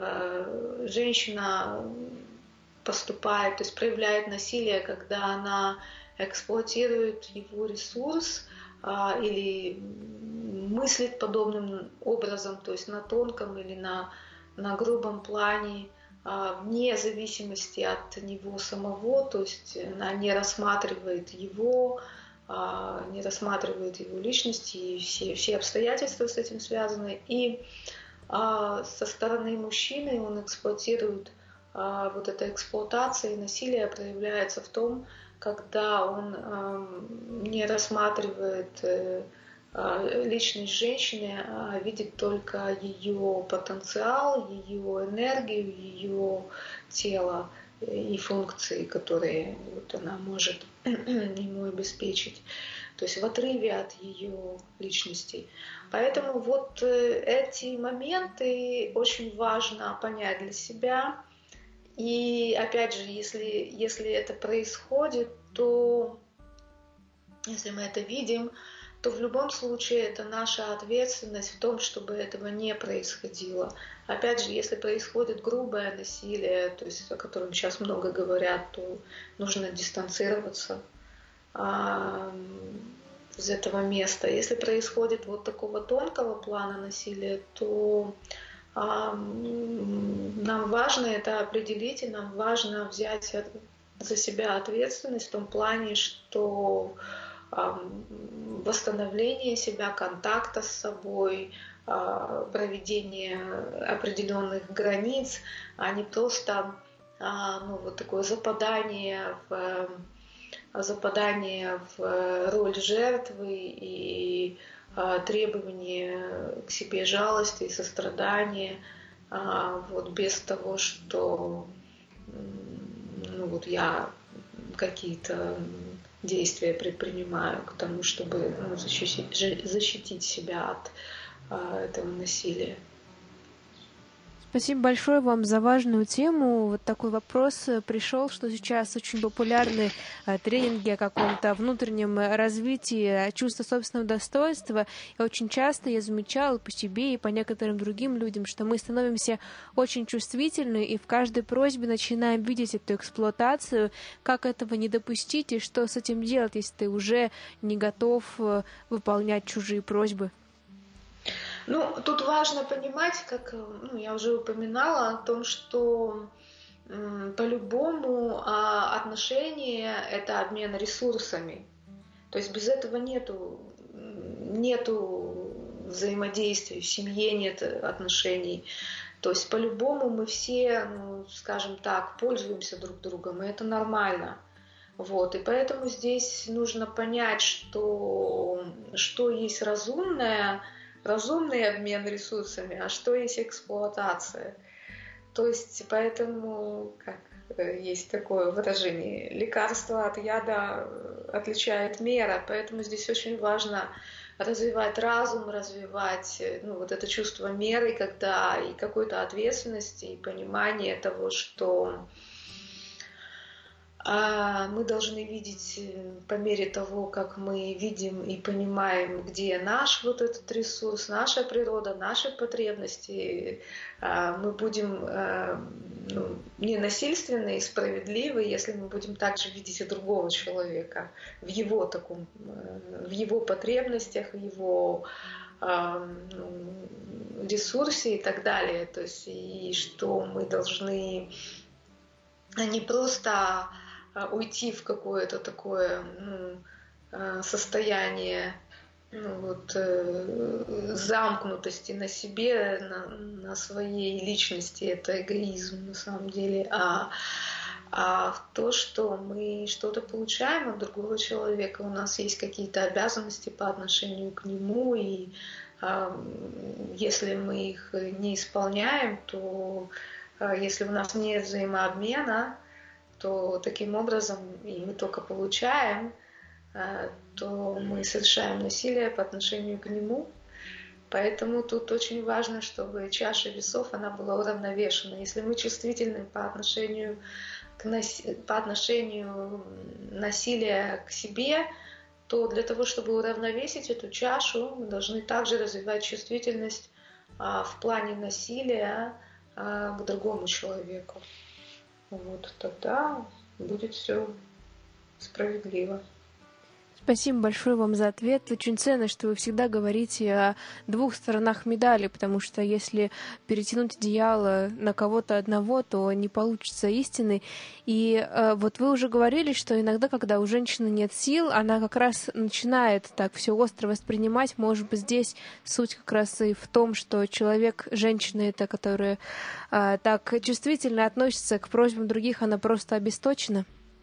женщина поступает, то есть проявляет насилие, когда она эксплуатирует его ресурс а, или мыслит подобным образом, то есть на тонком или на, на грубом плане, а, вне зависимости от него самого, то есть она не рассматривает его, а, не рассматривает его личность и все, все обстоятельства с этим связаны. И а, со стороны мужчины он эксплуатирует, а, вот эта эксплуатация и насилие проявляется в том, когда он э, не рассматривает э, личность женщины, а видит только ее потенциал, ее энергию, ее тело и функции, которые вот она может ему обеспечить. То есть в отрыве от ее личности. Поэтому вот эти моменты очень важно понять для себя. И опять же, если, если это происходит, то если мы это видим, то в любом случае это наша ответственность в том, чтобы этого не происходило. Опять же, если происходит грубое насилие, то есть о котором сейчас много говорят, то нужно дистанцироваться а, из этого места. Если происходит вот такого тонкого плана насилия, то нам важно это определить, и нам важно взять за себя ответственность в том плане, что восстановление себя, контакта с собой, проведение определенных границ, а не просто ну, вот такое западание в, западание в роль жертвы и требование к себе жалости и сострадания, вот без того, что ну, вот я какие-то действия предпринимаю к тому, чтобы ну, защитить, защитить себя от а, этого насилия. Спасибо большое вам за важную тему. Вот такой вопрос пришел, что сейчас очень популярны тренинги о каком-то внутреннем развитии чувства собственного достоинства. И очень часто я замечала по себе и по некоторым другим людям, что мы становимся очень чувствительны и в каждой просьбе начинаем видеть эту эксплуатацию, как этого не допустить и что с этим делать, если ты уже не готов выполнять чужие просьбы. Ну, тут важно понимать, как ну, я уже упоминала, о том, что м, по-любому а, отношения — это обмен ресурсами. То есть без этого нету, нету взаимодействия, в семье нет отношений. То есть по-любому мы все, ну, скажем так, пользуемся друг другом, и это нормально. Вот, и поэтому здесь нужно понять, что, что есть разумное, разумный обмен ресурсами, а что есть эксплуатация. То есть поэтому, как есть такое выражение, лекарство от яда отличает мера, поэтому здесь очень важно развивать разум, развивать ну, вот это чувство меры, когда и какой-то ответственности, и понимание того, что а мы должны видеть по мере того, как мы видим и понимаем, где наш вот этот ресурс, наша природа, наши потребности. Мы будем ну, не насильственны и справедливы, если мы будем также видеть и другого человека в его таком, в его потребностях, в его ну, ресурсе и так далее. То есть и что мы должны не просто уйти в какое-то такое ну, состояние ну, вот, замкнутости на себе, на, на своей личности, это эгоизм на самом деле, а, а в то, что мы что-то получаем от другого человека, у нас есть какие-то обязанности по отношению к нему, и а, если мы их не исполняем, то а, если у нас нет взаимообмена, то таким образом и мы только получаем, то мы совершаем насилие по отношению к нему. Поэтому тут очень важно, чтобы чаша весов она была уравновешена. Если мы чувствительны по отношению к нас... по отношению насилия к себе, то для того, чтобы уравновесить эту чашу, мы должны также развивать чувствительность в плане насилия к другому человеку. Вот тогда будет все справедливо. Спасибо большое вам за ответ. Очень ценно, что вы всегда говорите о двух сторонах медали, потому что если перетянуть одеяло на кого-то одного, то не получится истины. И э, вот вы уже говорили, что иногда, когда у женщины нет сил, она как раз начинает так все остро воспринимать. Может быть, здесь суть как раз и в том, что человек, женщина, это, которая э, так чувствительно относится к просьбам других, она просто обесточена.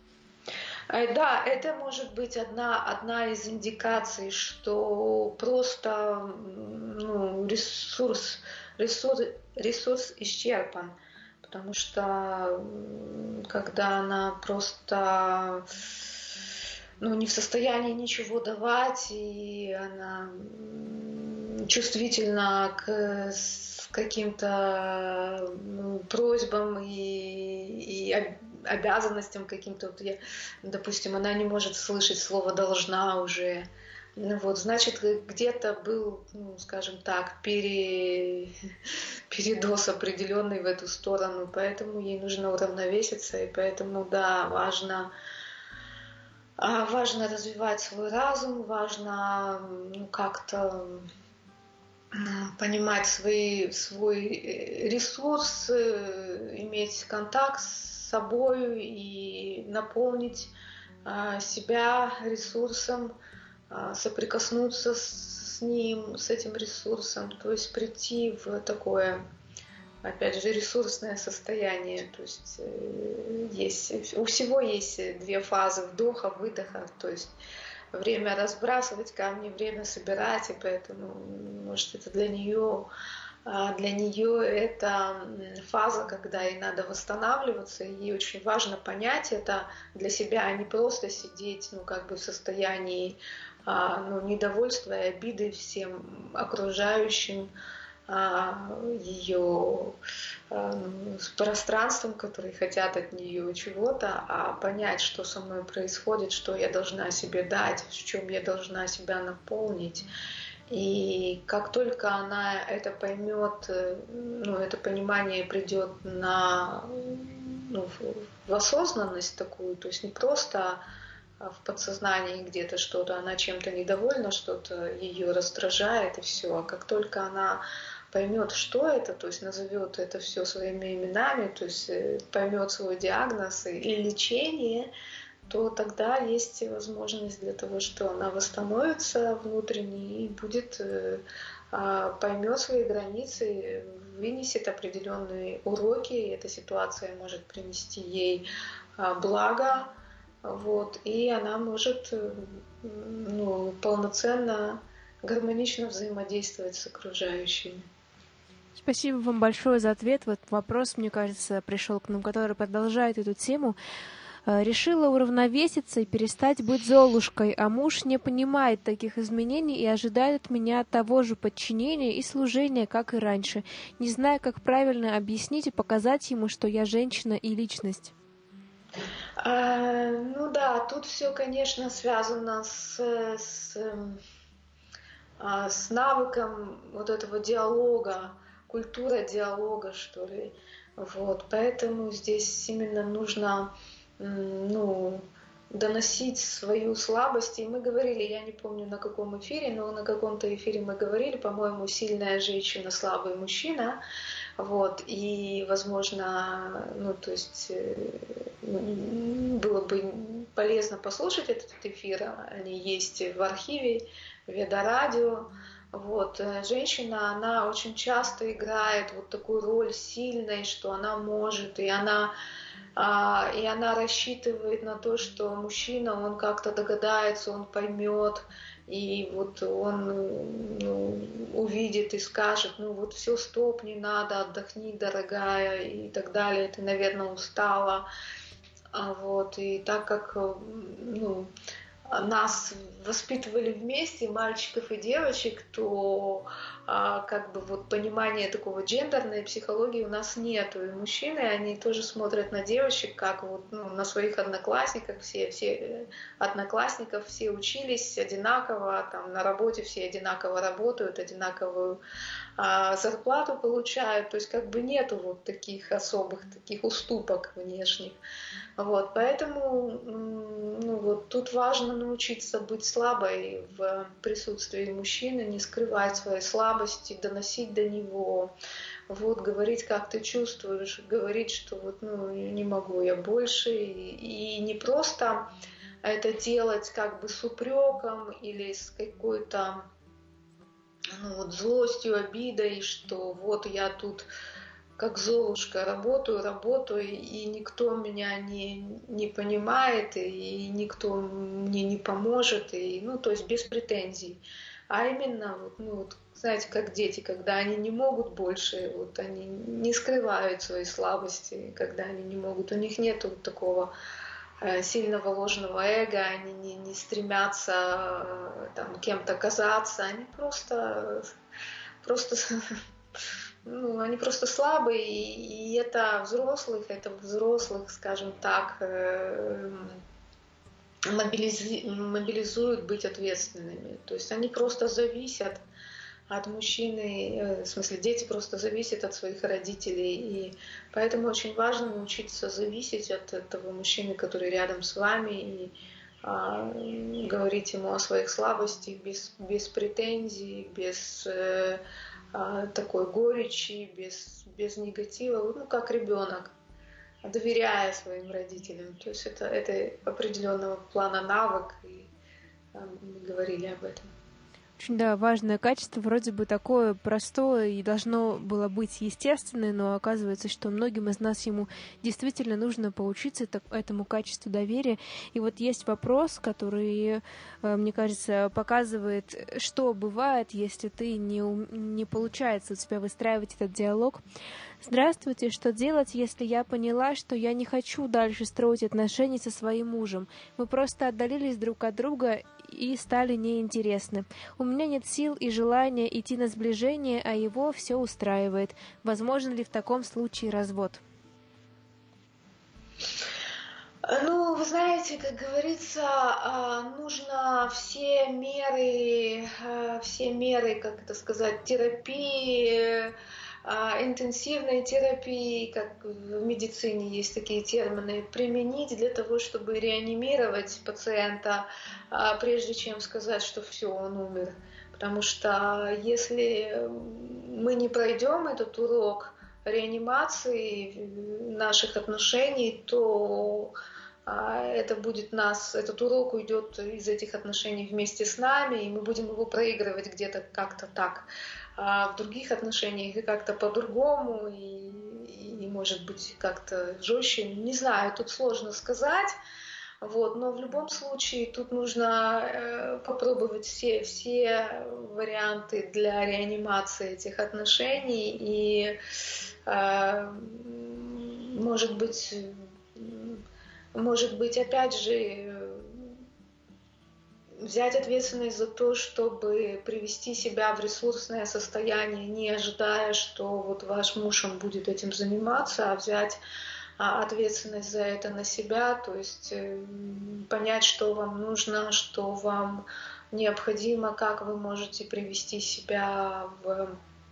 Да, это может быть одна, одна из индикаций, что просто ну, ресурс, ресурс, ресурс исчерпан. Потому что когда она просто ну, не в состоянии ничего давать, и она чувствительна к каким-то ну, просьбам и, и обязанностям каким-то. Вот я, допустим, она не может слышать слово «должна» уже. Ну, вот, значит, где-то был, ну, скажем так, пере... передоз определенный в эту сторону, поэтому ей нужно уравновеситься, и поэтому, да, важно, важно развивать свой разум, важно ну, как-то понимать свои, свой ресурс, иметь контакт с собой и наполнить себя ресурсом, соприкоснуться с ним, с этим ресурсом, то есть прийти в такое, опять же, ресурсное состояние. То есть, есть у всего есть две фазы вдоха, выдоха, то есть время разбрасывать камни, время собирать, и поэтому, может, это для нее, для нее это фаза, когда ей надо восстанавливаться, и ей очень важно понять это для себя, а не просто сидеть, ну, как бы в состоянии ну, недовольства и обиды всем окружающим, ее с пространством, которые хотят от нее чего-то, а понять, что со мной происходит, что я должна себе дать, в чем я должна себя наполнить. И как только она это поймет, ну, это понимание придет на, ну, в осознанность такую, то есть не просто в подсознании где-то что-то, она чем-то недовольна, что-то ее раздражает и все. А как только она поймет, что это, то есть назовет это все своими именами, то есть поймет свой диагноз и лечение, то тогда есть возможность для того, что она восстановится внутренне и будет, поймет свои границы, вынесет определенные уроки, и эта ситуация может принести ей благо, вот, и она может ну, полноценно, гармонично взаимодействовать с окружающими. Спасибо вам большое за ответ. Вот вопрос, мне кажется, пришел к нам, который продолжает эту тему. Решила уравновеситься и перестать быть Золушкой, а муж не понимает таких изменений и ожидает от меня того же подчинения и служения, как и раньше. Не знаю, как правильно объяснить и показать ему, что я женщина и личность. А, ну да, тут все, конечно, связано с, с, а, с навыком вот этого диалога, культура диалога, что ли. Вот, поэтому здесь именно нужно, ну, доносить свою слабость. И мы говорили, я не помню на каком эфире, но на каком-то эфире мы говорили, по-моему, сильная женщина, слабый мужчина. Вот, и, возможно, ну, то есть было бы полезно послушать этот эфир. Они есть в архиве Веда Радио. Вот. Женщина, она очень часто играет вот такую роль сильной, что она может, и она, а, и она рассчитывает на то, что мужчина, он как-то догадается, он поймет, и вот он, ну, увидит и скажет, ну вот все, стоп, не надо, отдохни, дорогая, и так далее, ты, наверное, устала. А вот, и так как, ну, нас воспитывали вместе, мальчиков и девочек, то а, как бы вот понимания такого гендерной психологии у нас нету. И мужчины, они тоже смотрят на девочек, как вот, ну, на своих одноклассников, все, все одноклассников, все учились одинаково, там, на работе все одинаково работают, одинаковую а, зарплату получают, то есть как бы нету вот таких особых таких уступок внешних. Вот, поэтому, ну, вот, тут важно научиться быть слабой в присутствии мужчины, не скрывать свои слабости, доносить до него, вот, говорить, как ты чувствуешь, говорить, что вот, ну, не могу я больше, и, и не просто это делать как бы с упреком или с какой-то, ну, вот, злостью, обидой, что вот я тут как Золушка работаю, работаю, и никто меня не, не понимает, и никто мне не поможет, и, ну, то есть без претензий. А именно, вот, ну, вот, знаете, как дети, когда они не могут больше, вот они не скрывают свои слабости, когда они не могут, у них нет вот такого э, сильного ложного эго, они не, не стремятся э, там, кем-то казаться, они просто, просто ну, они просто слабые, и, и это взрослых, это взрослых, скажем так, мобилизи, мобилизуют быть ответственными. То есть они просто зависят от мужчины, в смысле дети просто зависят от своих родителей, и поэтому очень важно научиться зависеть от этого мужчины, который рядом с вами, и а, говорить ему о своих слабостях без, без претензий, без э, а, такой горечи, без, без негатива, ну как ребенок, доверяя своим родителям. То есть это, это определенного плана навык, и а, мы говорили об этом. Очень, да, важное качество, вроде бы такое простое и должно было быть естественное, но оказывается, что многим из нас ему действительно нужно поучиться этому качеству доверия. И вот есть вопрос, который, мне кажется, показывает, что бывает, если ты не, не получается у тебя выстраивать этот диалог. Здравствуйте, что делать, если я поняла, что я не хочу дальше строить отношения со своим мужем? Мы просто отдалились друг от друга и стали неинтересны. У меня нет сил и желания идти на сближение, а его все устраивает. Возможен ли в таком случае развод? Ну, вы знаете, как говорится, нужно все меры, все меры, как это сказать, терапии, интенсивной терапии, как в медицине есть такие термины, применить для того, чтобы реанимировать пациента, прежде чем сказать, что все, он умер. Потому что если мы не пройдем этот урок реанимации наших отношений, то это будет нас, этот урок уйдет из этих отношений вместе с нами, и мы будем его проигрывать где-то как-то так. А в других отношениях и как-то по-другому, и, и может быть как-то жестче. Не знаю, тут сложно сказать. Вот, но в любом случае тут нужно э, попробовать все, все варианты для реанимации этих отношений. И, э, может быть, может быть, опять же, взять ответственность за то, чтобы привести себя в ресурсное состояние, не ожидая, что вот ваш муж, он будет этим заниматься, а взять ответственность за это на себя, то есть понять, что вам нужно, что вам необходимо, как вы можете привести себя в,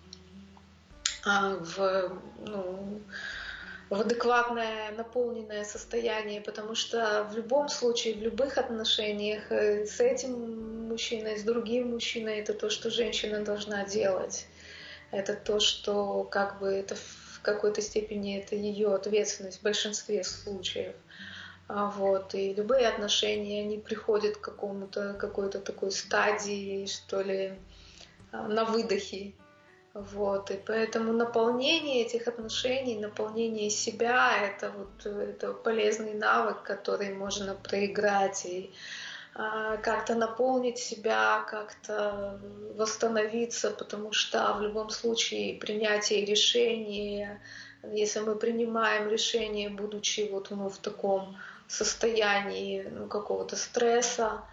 в, ну, в адекватное, наполненное состояние, потому что в любом случае, в любых отношениях с этим мужчиной, с другим мужчиной, это то, что женщина должна делать. Это то, что как бы это в какой-то степени это ее ответственность в большинстве случаев. Вот. И любые отношения, они приходят к какому-то, какой-то такой стадии, что ли, на выдохе. Вот. И поэтому наполнение этих отношений, наполнение себя, это, вот, это полезный навык, который можно проиграть и а, как-то наполнить себя, как-то восстановиться, потому что в любом случае принятие решения, если мы принимаем решение, будучи вот, ну, в таком состоянии, ну, какого-то стресса,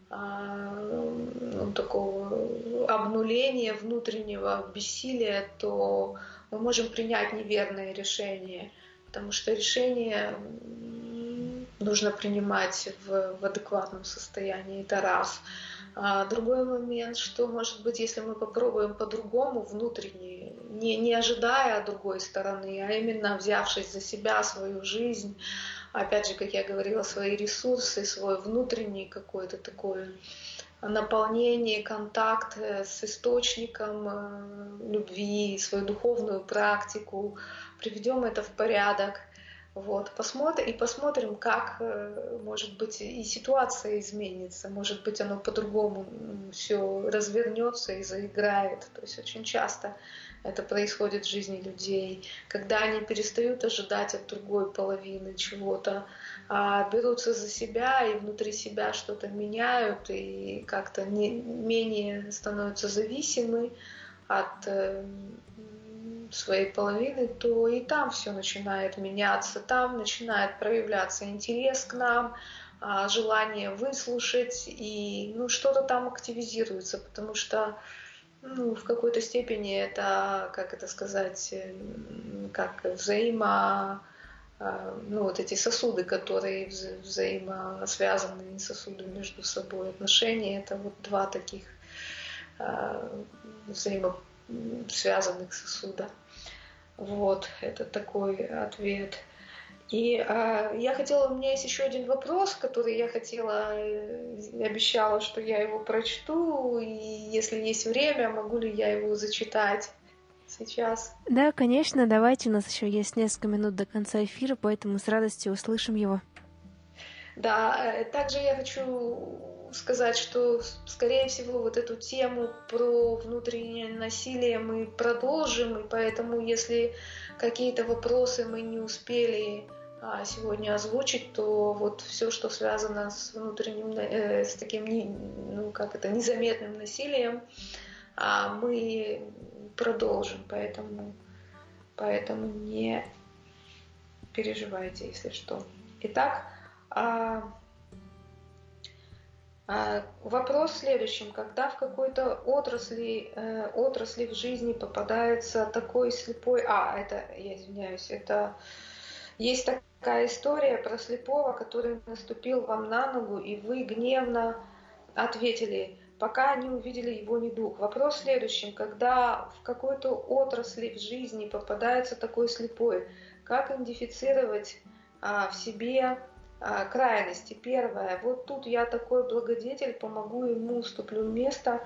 ну, такого обнуления внутреннего бессилия, то мы можем принять неверное решение, потому что решение нужно принимать в, в адекватном состоянии, это раз. А другой момент, что может быть, если мы попробуем по-другому внутренне, не, не ожидая другой стороны, а именно взявшись за себя, свою жизнь, опять же, как я говорила, свои ресурсы, свой внутренний какой-то такой наполнение, контакт с источником любви, свою духовную практику, приведем это в порядок. Вот, посмотрим, и посмотрим, как, может быть, и ситуация изменится, может быть, оно по-другому все развернется и заиграет. То есть очень часто это происходит в жизни людей, когда они перестают ожидать от другой половины чего-то, а берутся за себя и внутри себя что-то меняют и как-то не, менее становятся зависимы от своей половины, то и там все начинает меняться, там начинает проявляться интерес к нам, желание выслушать, и ну, что-то там активизируется, потому что ну, в какой-то степени это, как это сказать, как взаимо, ну, вот эти сосуды, которые вза- взаимосвязанные сосуды между собой, отношения, это вот два таких взаимосвязанных сосуда. Вот, это такой ответ. И а, я хотела, у меня есть еще один вопрос, который я хотела, обещала, что я его прочту, и если есть время, могу ли я его зачитать сейчас? Да, конечно, давайте, у нас еще есть несколько минут до конца эфира, поэтому с радостью услышим его. Да, также я хочу сказать, что, скорее всего, вот эту тему про внутреннее насилие мы продолжим, и поэтому, если какие-то вопросы мы не успели сегодня озвучить, то вот все, что связано с внутренним, э, с таким, ну, как это, незаметным насилием, мы продолжим, поэтому, поэтому не переживайте, если что. Итак, А, а, вопрос в следующем. Когда в какой-то отрасли, э, отрасли в жизни попадается такой слепой... А, это, я извиняюсь, это... Есть такая история про слепого, который наступил вам на ногу, и вы гневно ответили, пока не увидели его недуг. Вопрос в следующем. Когда в какой-то отрасли в жизни попадается такой слепой, как идентифицировать а, в себе крайности. Первое, вот тут я такой благодетель, помогу ему, уступлю место,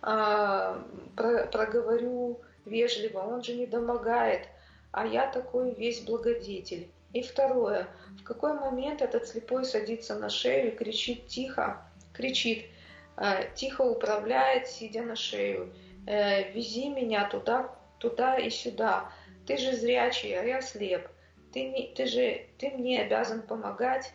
проговорю вежливо, он же не домогает, а я такой весь благодетель. И второе, в какой момент этот слепой садится на шею и кричит тихо, кричит, тихо управляет, сидя на шею, вези меня туда, туда и сюда, ты же зрячий, а я слеп. Ты, ты же ты мне обязан помогать,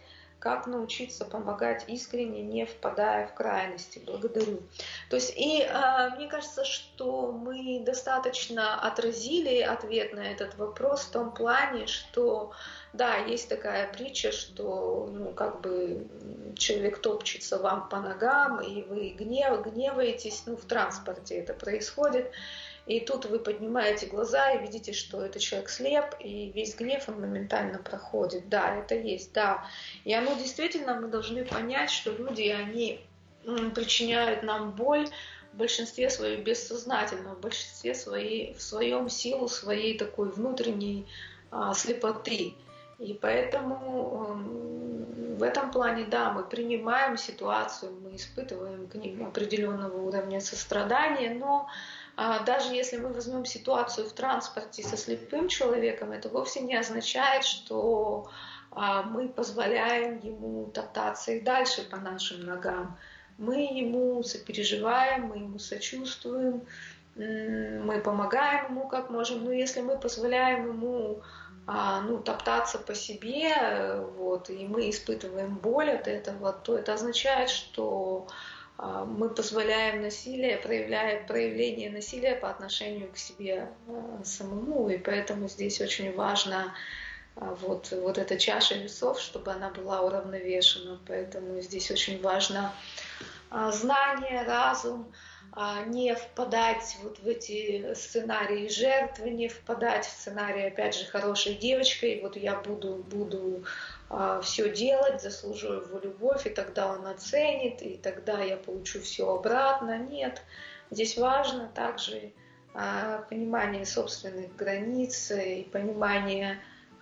как научиться помогать искренне, не впадая в крайности. Благодарю. То есть, и э, мне кажется, что мы достаточно отразили ответ на этот вопрос в том плане, что да, есть такая притча, что ну, как бы человек топчется вам по ногам, и вы гнев, гневаетесь, ну, в транспорте это происходит, и тут вы поднимаете глаза и видите, что этот человек слеп, и весь гнев он моментально проходит. Да, это есть, да. И оно действительно, мы должны понять, что люди, они причиняют нам боль в большинстве своем бессознательно, в большинстве своей, в своем силу своей такой внутренней а, слепоты. И поэтому э, в этом плане, да, мы принимаем ситуацию, мы испытываем к ним определенного уровня сострадания, но э, даже если мы возьмем ситуацию в транспорте со слепым человеком, это вовсе не означает, что э, мы позволяем ему топтаться и дальше по нашим ногам. Мы ему сопереживаем, мы ему сочувствуем, мы помогаем ему как можем, но если мы позволяем ему ну, топтаться по себе, вот, и мы испытываем боль от этого, то это означает, что мы позволяем насилие, проявляем проявление насилия по отношению к себе самому, и поэтому здесь очень важно вот, вот эта чаша весов, чтобы она была уравновешена, поэтому здесь очень важно знание, разум, не впадать вот в эти сценарии жертвы, не впадать в сценарий, опять же, хорошей девочкой, вот я буду, буду все делать, заслужу его любовь, и тогда он оценит, и тогда я получу все обратно. Нет, здесь важно также понимание собственных границ и понимание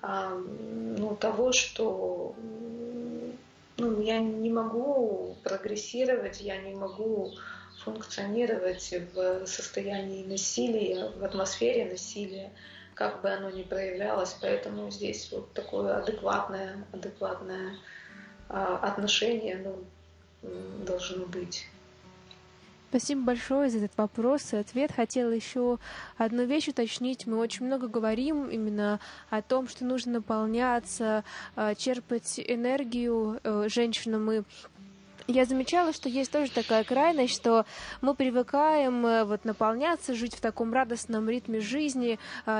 ну, того, что ну, я не могу прогрессировать, я не могу функционировать в состоянии насилия, в атмосфере насилия, как бы оно ни проявлялось. Поэтому здесь вот такое адекватное, адекватное отношение ну, должно быть. Спасибо большое за этот вопрос и ответ. Хотела еще одну вещь уточнить. Мы очень много говорим именно о том, что нужно наполняться, черпать энергию женщинам. Мы Я замечала, что есть тоже такая крайность, что мы привыкаем вот наполняться, жить в таком радостном ритме жизни,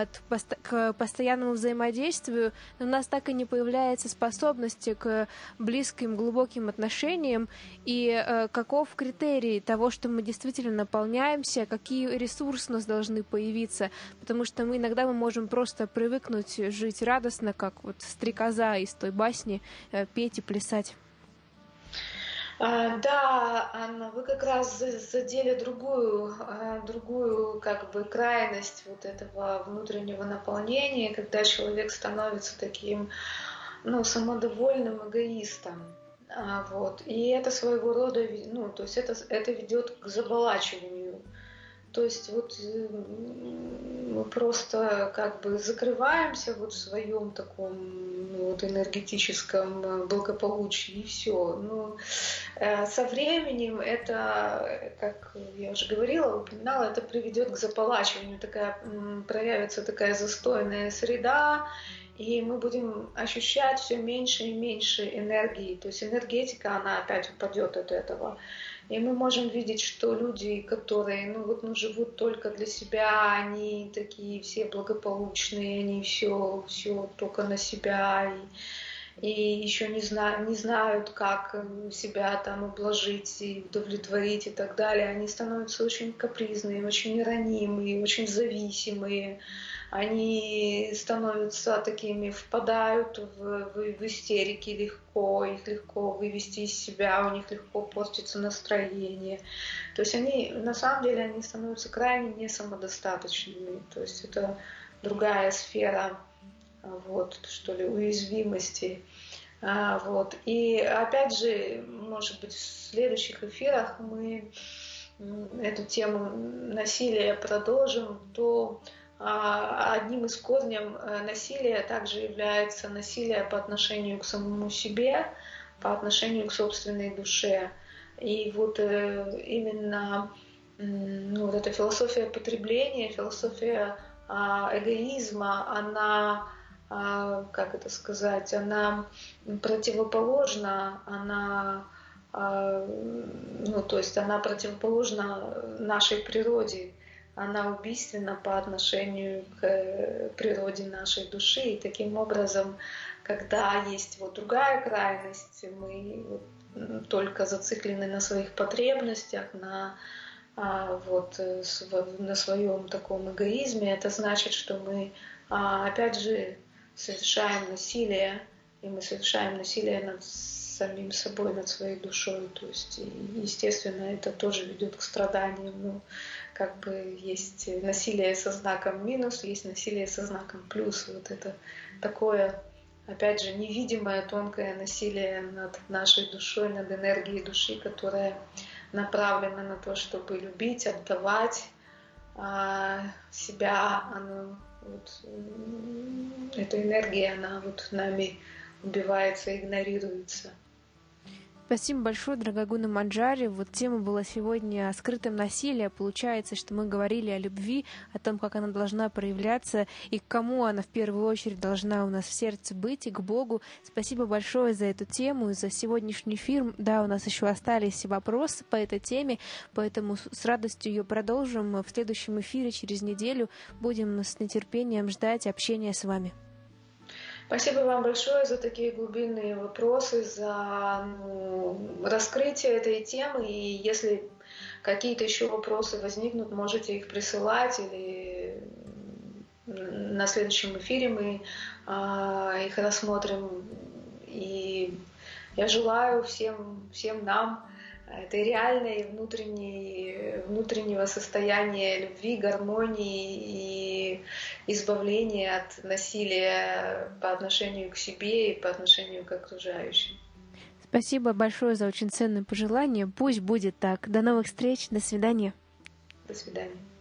к постоянному взаимодействию, но у нас так и не появляется способности к близким, глубоким отношениям. И каков критерий того, что мы действительно наполняемся, какие ресурсы у нас должны появиться, потому что мы иногда мы можем просто привыкнуть жить радостно, как вот стрекоза из той басни, петь и плясать. Да, Анна, вы как раз задели другую, другую как бы крайность вот этого внутреннего наполнения, когда человек становится таким, ну, самодовольным эгоистом. Вот. И это своего рода, ну, то есть это, это ведет к заболачиванию. То есть вот мы просто как бы закрываемся вот в своем таком ну, вот энергетическом благополучии и все. Но э, со временем это, как я уже говорила, упоминала, это приведет к заполачиванию, такая, проявится такая застойная среда, и мы будем ощущать все меньше и меньше энергии. То есть энергетика, она опять упадет от этого. И мы можем видеть, что люди, которые ну, вот, ну, живут только для себя, они такие все благополучные, они все, все только на себя, и, и еще не, знаю, не знают, как себя там ублажить и удовлетворить и так далее. Они становятся очень капризные, очень ранимые, очень зависимые. Они становятся такими, впадают в, в, в истерики легко, их легко вывести из себя, у них легко портится настроение. То есть они, на самом деле, они становятся крайне не самодостаточными. То есть это другая сфера, вот, что ли, уязвимости. Вот. И опять же, может быть, в следующих эфирах мы эту тему насилия продолжим, то одним из корней насилия также является насилие по отношению к самому себе, по отношению к собственной душе. И вот именно ну, вот эта философия потребления, философия эгоизма, она как это сказать, она противоположна, она, ну, то есть она противоположна нашей природе, она убийственна по отношению к природе нашей души, и таким образом, когда есть вот другая крайность, мы вот только зациклены на своих потребностях, на вот на своем таком эгоизме, это значит, что мы опять же совершаем насилие, и мы совершаем насилие над самим собой, над своей душой. То есть, естественно, это тоже ведет к страданиям. Ну, как бы есть насилие со знаком минус, есть насилие со знаком плюс. Вот это такое, опять же, невидимое, тонкое насилие над нашей душой, над энергией души, которая направлена на то, чтобы любить, отдавать а, себя. Оно, вот, эта энергия, она вот нами убивается, игнорируется. Спасибо большое, Драгагуна Манджари. Вот тема была сегодня о скрытом насилии. Получается, что мы говорили о любви, о том, как она должна проявляться и к кому она в первую очередь должна у нас в сердце быть, и к Богу. Спасибо большое за эту тему и за сегодняшний эфир. Да, у нас еще остались вопросы по этой теме, поэтому с радостью ее продолжим в следующем эфире через неделю. Будем с нетерпением ждать общения с вами. Спасибо вам большое за такие глубинные вопросы, за ну, раскрытие этой темы. И если какие-то еще вопросы возникнут, можете их присылать, или на следующем эфире мы а, их рассмотрим. И я желаю всем, всем нам этой реальной внутренней, внутреннего состояния любви, гармонии и избавления от насилия по отношению к себе и по отношению к окружающим. Спасибо большое за очень ценные пожелания. Пусть будет так. До новых встреч. До свидания. До свидания.